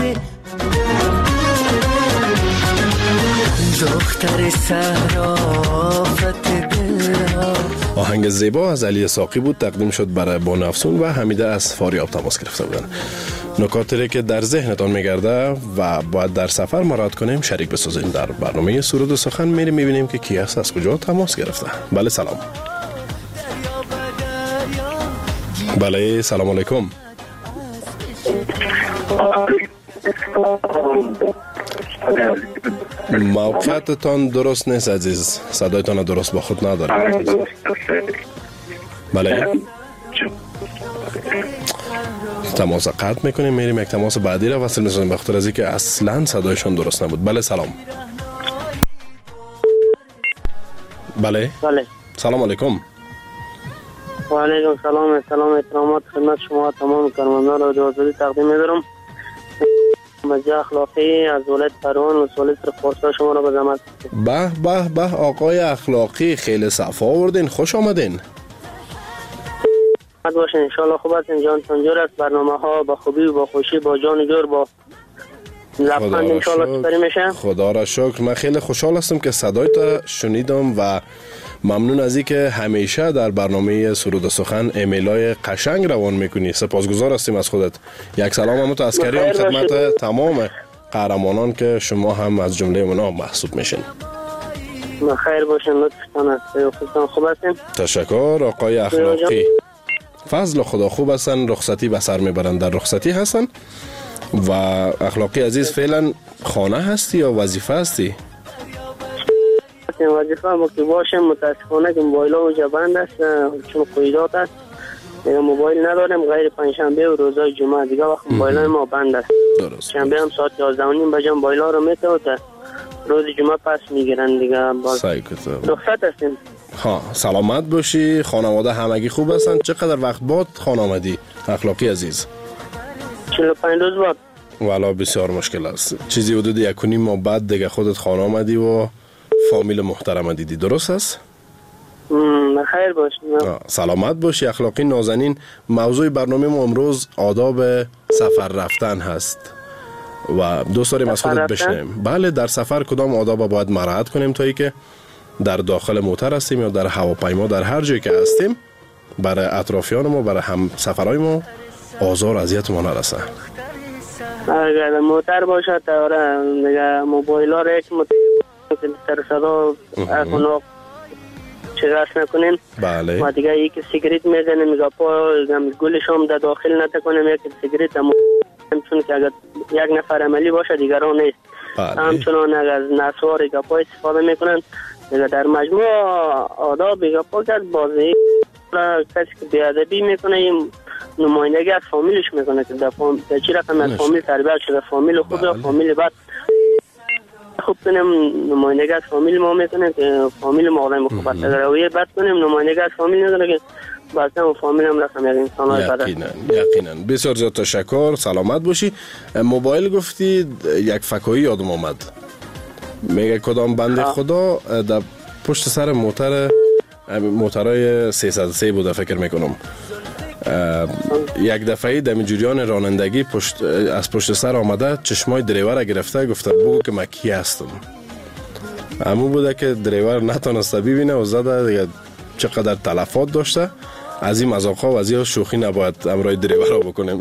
دختر صحرافت دلها. آهنگ زیبا از علی ساقی بود، تقدیم شد برای بانو افسون و حمیده از فاریاب تماس گرفته بودن. نکاتی که در ذهنتان میگرده و باید در سفر مراعات کنیم شریک بسازیم. در برنامه سرود و سخن میبینیم که کی است، از کجا تماس گرفته. بله سلام. بله سلام علیکم. موقعتان درست نیست عزیز، صدایتان درست با خود ندارم. بله تماس قطع میکنیم، میریم یک تماس بعدی را وصل میکنیم بخاطر از اینکه اصلا صدایشان درست نبود. بله سلام. بله سلام علیکم. و علیکم سلام احترامات خدمت شما تمام کارمندان رادیو آزادی تقدیم می‌دارم. مجید اخلاقی از ولایت پروان و سوالات پرسش شما را به زحمت. به آقای اخلاقی خیلی صفا آوردین، خوش آمدین. باشین ان شاء الله خوب هستین، جانتون جور است، برنامه‌ها با خوبی و با خوشی با جان جور با لبخند ان شاء الله سپری میشه. خدا را شکر. من خیلی خوشحال هستم که صدایت شنیدم و ممنون از اینکه همیشه در برنامه سرود و سخن ایمیلای قشنگ روان میکنی. سپاسگزار هستیم از خودت. یک سلام هم عسکری هم خدمت تمام قهرمانان که شما هم از جمله اونا محسوب میشین. خیر باشین، لطفتان است. خودتان خوب هستین؟ تشکر. آقای اخلاقی فضل خدا خوب هستن، رخصتی به سر میبرن، در رخصتی هستن. و اخلاقی عزیز فعلا خانه هستی یا وظیفه هستی؟ وظیفه با که باشم، متاسفانه که موبایل ها اونجا بند است چون قیدات است. دیگه موبایل ندارم غیر پنجشنبه و روزهای جمعه، دیگه وقت موبایل های ما بند است. درست. شنبه هم ساعت 11:30 بجه موبایل ها رو میتونه تا روز جمعه پس میگیرن دیگه. رخصت هستیم. ها، سلامت باشی. خانواده همگی خوب هستن؟ چقدر وقت بعد خانه آمدی اخلاقی عزیز؟ 45 روز بعد. والا بسیار مشکل است. چیزی حدود 1.5 ماه بعد دیگه خودت خانه آمدی و فامیل محترم دیدی، درست است؟ خیر باشی. سلامت باشی اخلاقی نازنین. موضوع برنامه ما امروز آداب سفر رفتن هست و دوست داریم از خودت بشنویم. بله، در سفر کدام آداب باید مراعات کنیم تا اینکه در داخل موتر هستیم یا در هواپیما، در هر جایی که هستیم، برای اطرافیان ما، برای هم سفرهای ما آزار اذیت ما نرسه. اگر موتر باشه تا دیگه موبایل ها را یک سر صدا اکناق چگاش نکنین. بله. و دیگه یک سیگریت میزنیم، میگه پا گلش هم در داخل نتکنیم، یک سیگریت همچون که اگر یک نفر عملی باشه دیگران نیست. همچنان اگر نسوار گپا استفاده میکنن دیگه در مجموع آداب گپا کرد بازی کسی که بیادبی میکنه این نمایندگی از فامیلش میکنه که در چی رقم از فامیل تربیت شده، فامیل خود و فامیل بعد خوب کنیم نمایندگی از فامیل ما میکنه که فامیل ما آدم خوب است. اگر رویه بد کنیم نمایندگی از فامیل میکنه که بازم فامیل هم رقم یک انسان های بد است. یقینا. بسیار زیاد تشکر. سلامت باشی. موبایل گفتی، یک فکایی یادم آمد. میگه کدام بنده خدا در پشت سر موترهای 303 بوده فکر میکنم، یک دفعه در جریان رانندگی از پشت سر آمده، چشمای دریور گرفته، گفته بگو که من کی هستم. همون بوده که دریور نتونسته ببینه و زده دیگه. چقدر تلفات داشته. از این مذاق‌ها و از این شوخی نباید امرای دریور را بکنیم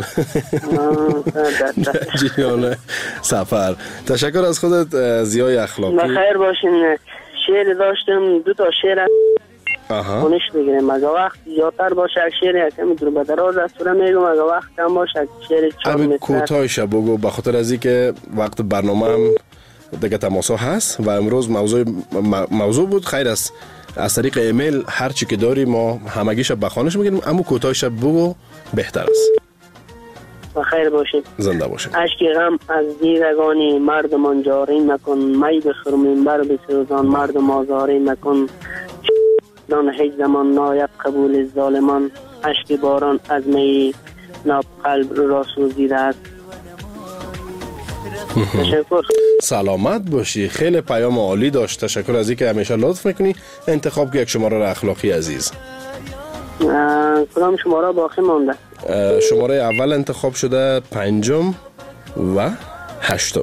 در جریان سفر. تشکر از خودت زیای اخلاقی. بخیر باشین. شعر داشتم، 2 تا شعر خونش بگیریم. اگه وقت زیادتر باشه شعر کمی دور به دراز است میگم، اگه وقت کم باشه شعر 4 متر کوتاهش بگو، به خاطر از اینکه وقت برنامه هم دیگه تماسا هست و امروز موضوع بود. خیر است از طریق ایمیل هر چی که داری ما همگیش بخوانش میگیم، اما کوتاهش بگو بهتر است. بخیر باشید. زنده باشید. اشک غم از دیدگانی مردمان جاری مکن، می بخرمین بر بسوزان مردم آزاری مکن. دان هیچ زمان نایب قبول ظالمان، اشک باران از می ناب قلب را سوزیده است. تشکر. سلامت باشی. خیلی پیام عالی داشت. تشکر از اینکه همیشه لطف میکنی. انتخاب که یک شماره را اخلاقی عزیز. کدام شماره باقی مانده؟ شماره اول انتخاب شده، 5 و 8.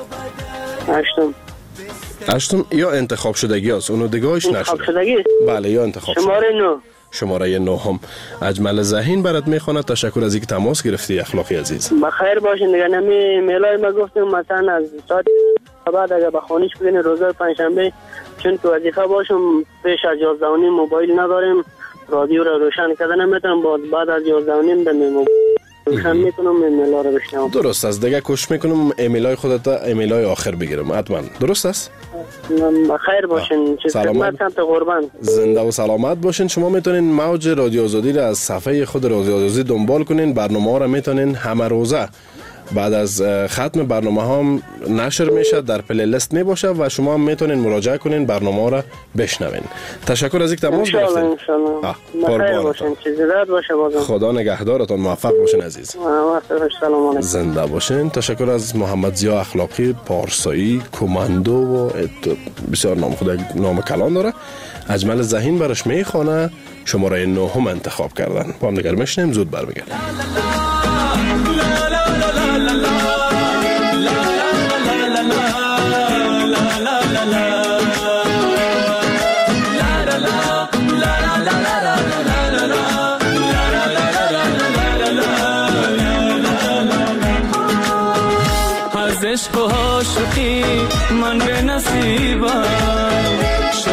8 یا انتخاب شدگی هست، اونو دگاهش نشده. انتخاب شدگی؟ بله، یا انتخاب شماره 9. شماره 9 هم اجمل ذهین برات میخونه. تشکر از اینکه تماس گرفتی اخلاقی عزیز. بخیر باشین دیگه. نمی میلای ما گفتم مثلا از ساعت بعد اگه بخونیش بگین روزای پنجشنبه، چون که وظیفه باشم پیش از 11:30 موبایل نداریم، رادیو را روشن کردن نمیتونم، بعد از 11:30 دم روشن میکنم ایمیلا رو بشنوم. درست است دیگه. کوشش میکنم ایمیلای خودت ایمیلای آخر بگیرم حتما. درست است. بخیر باشین. خدمت قربان. زنده و سلامت باشین. شما میتونین موج رادیو آزادی را از صفحه خود رادیو آزادی دنبال کنین. برنامه ها را میتونین همه روزه بعد از ختم برنامه ها هم نشر میشه، در پلی لیست می باشه و شما هم میتونین مراجعه کنین برنامه ها را بشنوین. تشکر از اینکه تماس گرفتین. ان شاء الله. بخیر باشین. چیزی باشه بازم. خدا نگهدارتون. موفق باشین عزیز. سلام علیکم. زنده باشین. تشکر از محمد ضیا اخلاقی پارسایی، کماندو و بسیار نام خود نام کلان داره. اجمل ذهین براش میخونه. شماره 9 هم انتخاب کردن. با هم دیگر میشنیم. زود برمیگردیم. عشق و عاشقی من به نصیبم،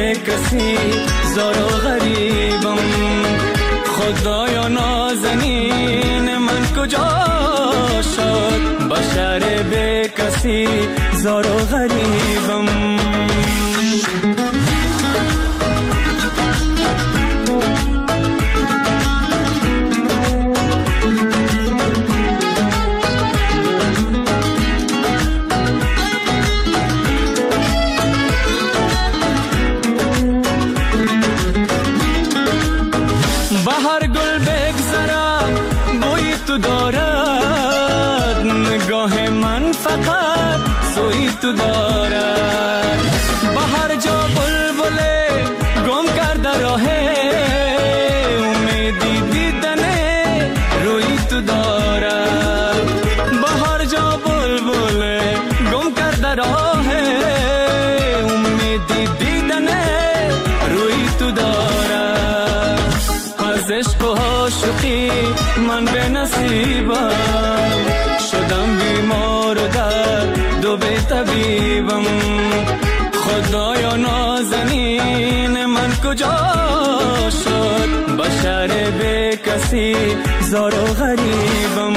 به کسی زار و غریبم خدایا نازنین من کجا شد بشر به کسی زار و غریبم بهر گل بگذرم بوی تو دارد نگاه من فقط سوی تو دارد بهر جا بلبله گم کرده راه امیدی دیدن روی تو دارد بهر جا بلبله گم کرده راه امیدی دیدن روی تو دارد از عشق و عاشقی من به نصیبم شدم بیمار و درد و به طبیبم خدایا نازنین من کجا شد بشر به کسی زار و غریبم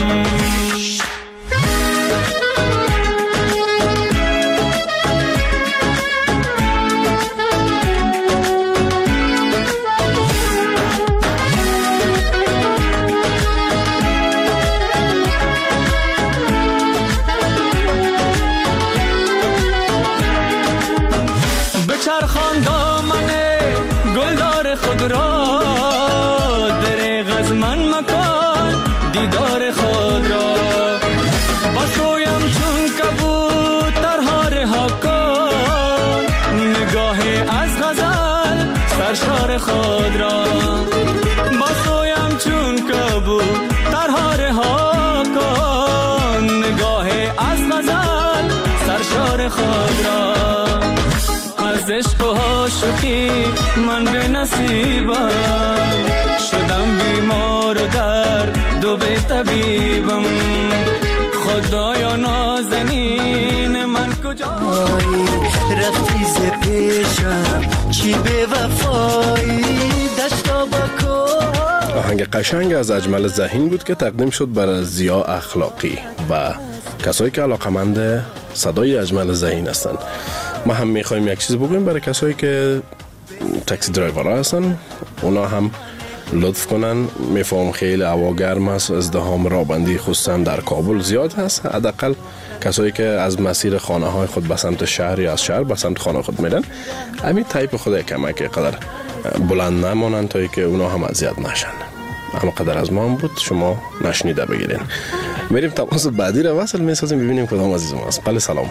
چرخان دامن گلدار خود را دریغ از من مکان دیدار خود را بسویم چون کبوترها رها کن نگاه از غزل سرشار خود را بسویم چون کبوترها رها کن نگاه از غزل سرشار خود را از عشق و عاشقی من به نصیبم شدم بیمار و درد و به طبیبم خدایا نازنین من کجا رفتی ز پیشم چی به وفایی دشتا بکن آهنگ قشنگ از اجمل ذهین بود که تقدیم شد برای زیا اخلاقی و کسایی که علاقمند صدای اجمل ذهین هستند. ما هم میخوایم یک چیز بگویم برای کسایی که تاکسی درایورها هستن اونا هم لطف کنن. میفهم خیلی هوا گرم است، ازدحام رابندی خصوصا در کابل زیاد هست. حداقل کسایی که از مسیر خانه های خود به سمت شهر یا از شهر به سمت خانه خود میرن همین تایپ خود کمک قدر بلند نمانند تا که اونا هم اذیت نشن. اما قدر از ما هم بود شما نشنیده بگیرین. میریم تماس بعدی رو وصل میسازیم ببینیم کدام عزیز ما است. بله سلام.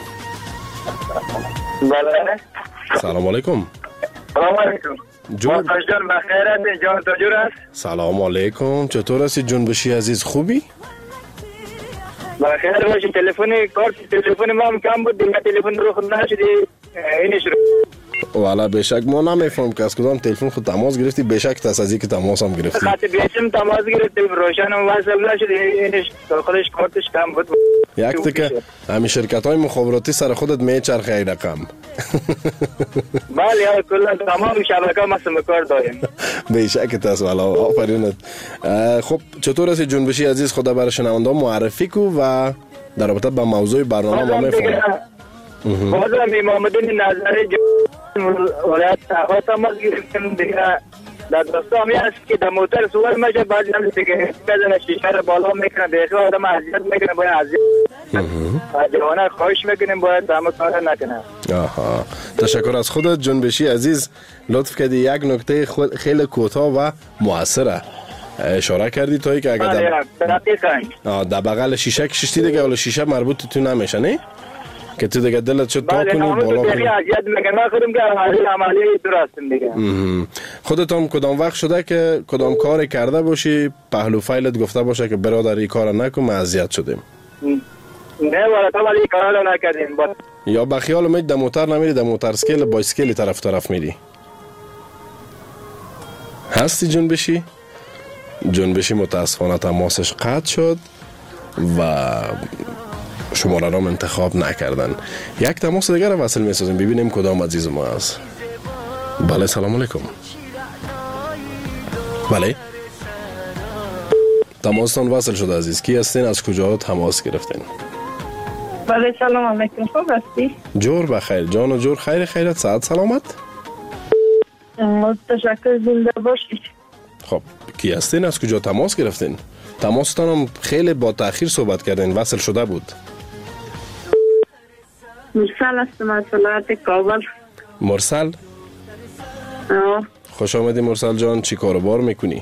بله سلام علیکم. سلام علیکم. جون جان بخیر هستی؟ جان تجور است؟ سلام علیکم. چطور هستی جنبشی عزیز؟ خوبی؟ بخیر باشی. تلفن ما هم کم بود دیگه تلفن رو خود نشدی اینش رو والا بشک ما نمیفهم که از کدام تلفن خود تماس گرفتی. بشک تصدیق که تماس هم گرفتی. خاطر بیشم تماس گرفتیم روشن هم وصل نشد اینش داخلش کارتش کم بود. یک تکه همین شرکت های مخابراتی سر خودت میچرخه ای رقم. بله کلا تمام شبکه ما سمکار داریم. بشک تاس والا آفرینت. خب چطور هستی جنبشی عزیز؟ خدا برای شنونده معرفی کو و در رابطه با موضوع برنامه ما میفهم. بازم امام الدین نظری ولایت تاخا تماس گرفتیم دیگه در دوستامی هست که در موتر سوار میشه بعضی هم دیگه بزنه شیشه رو بالا میکنه دیگه آدم اذیت میکنه باید اذیت جوانه خواهش میکنیم باید همه کار نکنه. آها تشکر از خودت جنبشی عزیز. لطف کردی یک نکته خیلی کوتاه و موثره اشاره کردی تا که اگر در بغل شیشه کشیدی دیگه ولی شیشه مربوط تو نمیشه نه که تو دیگه دلت شد تا کنی بالا کنی. خودت هم کدام وقت شده که کدام کار کرده باشی پهلو فایلت گفته باشه که برادر این کار نکن ما اذیت شدیم؟ نه والا تا ولی کارا نکردیم. یا به خیال میاد در موتر نمیری در موتورسیکل بایسکل طرف میری؟ هستی جنبشی؟ جنبشی متاسفانه تماسش قطع شد و شماره را انتخاب نکردن. یک تماس دیگر را وصل میسازیم ببینیم کدام عزیز ما است. بله سلام علیکم. بله تماستان وصل شده عزیز. کی هستین؟ از کجا تماس گرفتین؟ بله سلام علیکم. خوب هستی؟ جور بخیر جان و جور. خیر خیرت صحت سلامت؟ تشکر زنده باشید. خب کی هستین؟ از کجا تماس گرفتین؟ تماستان هم خیلی با تأخیر صحبت کردین. وصل شده بود. مرسل هستم از ولایت کابل. مرسل؟ خوش آمدی مرسل جان. چی کاروبار میکنی؟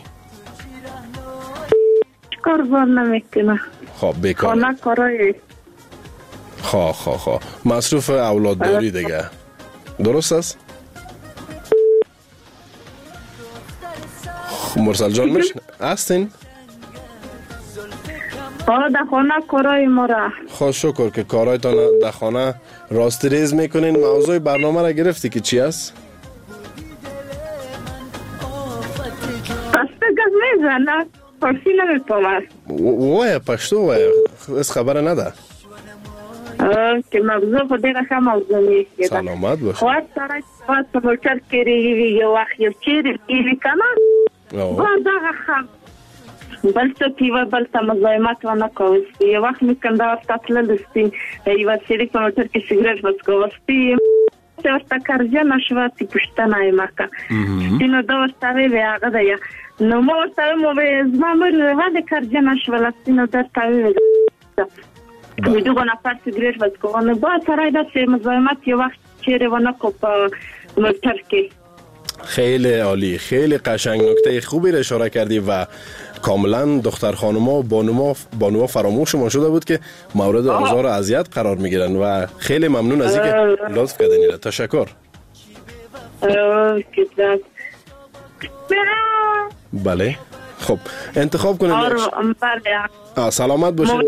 کاروبار نمیکنم. خب بیکار. خانه کارای. خواه مصروف اولاد داری دیگه. درست است؟ مرسل جان میشن هستین؟ در خانه کارای ما را. خوش شکر که کارایتان در خانه راستی ریز میکنین. موضوع برنامه را گرفتی که چی است؟ پسته گز میزنه پرسی نمیپامد. وای پشتو وای از خبر نده که موضوع خود دیگه هم موضوع نیست. سلامت باشه. خواهد سرک خواهد سموچر کری یه وقت یه چیری ایلی کنه باید آقا خم بل سپیوه بل سمزایمت و نکوستی یه وقت میکن دار تطله دستی ایوه سیری سموچر که سیگرش بسکوستی ورته کرجه نشوه تی پشته نایمه که اینو دو ورتوی به آقا دیا نو ما ورتوی مو به زمان بر وده کرجه نشوه لستینو در توی به دو نفر سیگرش بسکوانه با سرای دستی مزایمت یه وقت چیره و نکو پا مرتر که خیلی عالی. خیلی قشنگ نکته خوبی را اشاره کردی و کاملا دختر خانوما و بانوها فراموشمان شده بود که مورد آزار و اذیت قرار میگیرن و خیلی ممنون از اینکه لطف کردین. تشکر. بله خب انتخاب کنید. سلامت باشین.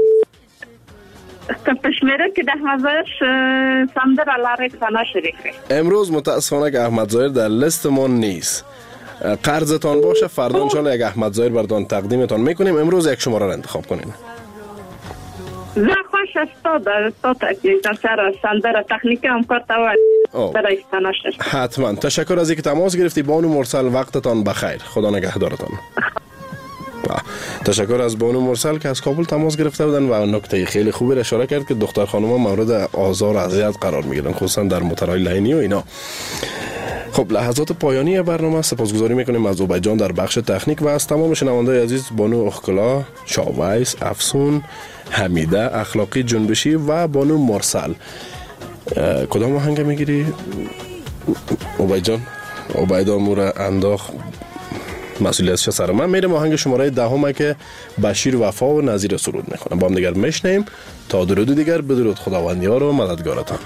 پشمیره که ده مزایش سمدر علاره کنه شریفه. امروز متاسفانه که احمد ظاهر در لیست ما نیست. قرضتان باشه فردا انشالله یک احمد ظاهر بردان تقدیمتان میکنیم. امروز یک شماره را انتخاب کنین. نه خوش است تا سر سندر تکنیک هم کار تاوید برای استناشش. حتما. تشکر از اینکه تماس گرفتی بانو مرسل. وقتتان بخیر. خدا نگهدارتان. تشکر از بانو مرسل که از کابل تماس گرفته بودن و نکته خیلی خوبی را اشاره کرد که دختر خانوما مورد آزار و اذیت قرار میگیرن خصوصا در موتورهای لینی و اینا. خب لحظات پایانی برنامه. سپاسگزاری میکنیم از عبید جان در بخش تکنیک و از تمام شنوندگان عزیز. بانو اخکلا، شاویس، افسون، حمیده، اخلاقی جنبشی و بانو مرسل. کدام آهنگ میگیری عبید جان؟ عبید امور انداخت مسئولیتش سر من. میرم آهنگ شماره 10 که بشیر وفا و نظیر سرود میخونم. با هم دیگر میشنیم. تا درود دیگر بدرود خداوندیار و مددگارتان.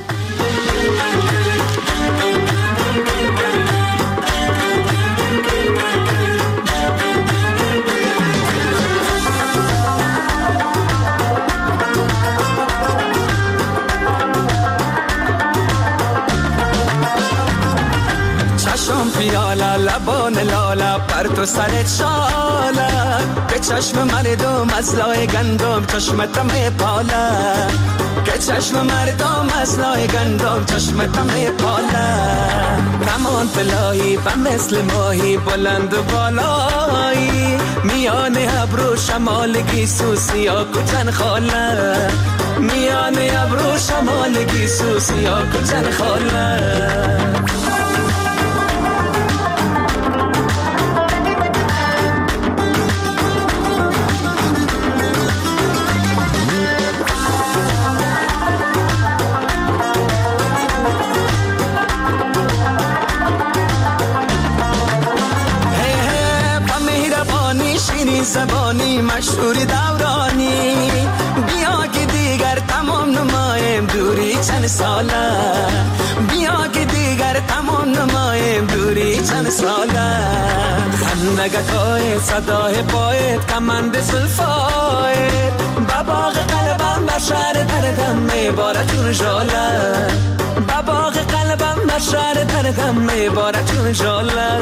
پیالا لبان لالا پر تو سرت شالا به چشم مردم از لای گندم چشمتم پالا که چشم مردم از لای گندم چشمتم پالا کمان پلایی و مثل ماهی بلند و بالایی میان ابرو شمالگی سوسیا کجن خاله میان ابرو شمالگی سوسیا کجن خاله زبانی مشهور دورانی بیا که دیگر تمام نمایم دوری چند ساله بیا که دیگر تمام نمایم دوری چند ساله خندگتای صدای پایت کمند زلفایت با باغ قلبم بر شهر دردم میباره چون ژاله با باغ قلبم بر شهر دردم میباره چون ژاله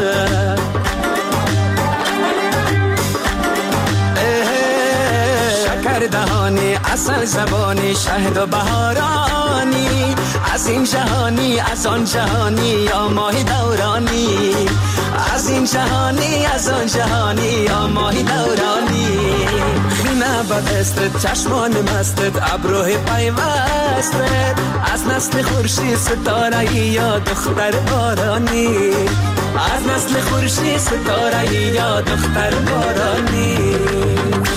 دهانی اصل زبانی شهد و بهارانی از این جهانی از آن جهانی یا ماهی دورانی از این جهانی از آن جهانی یا ماهی دورانی بینه بدستت چشمان مستت ابروه پیوستت از نسل خورشید ستاره یا دختر بارانی از نسل خورشید ستاره یا دختر بارانی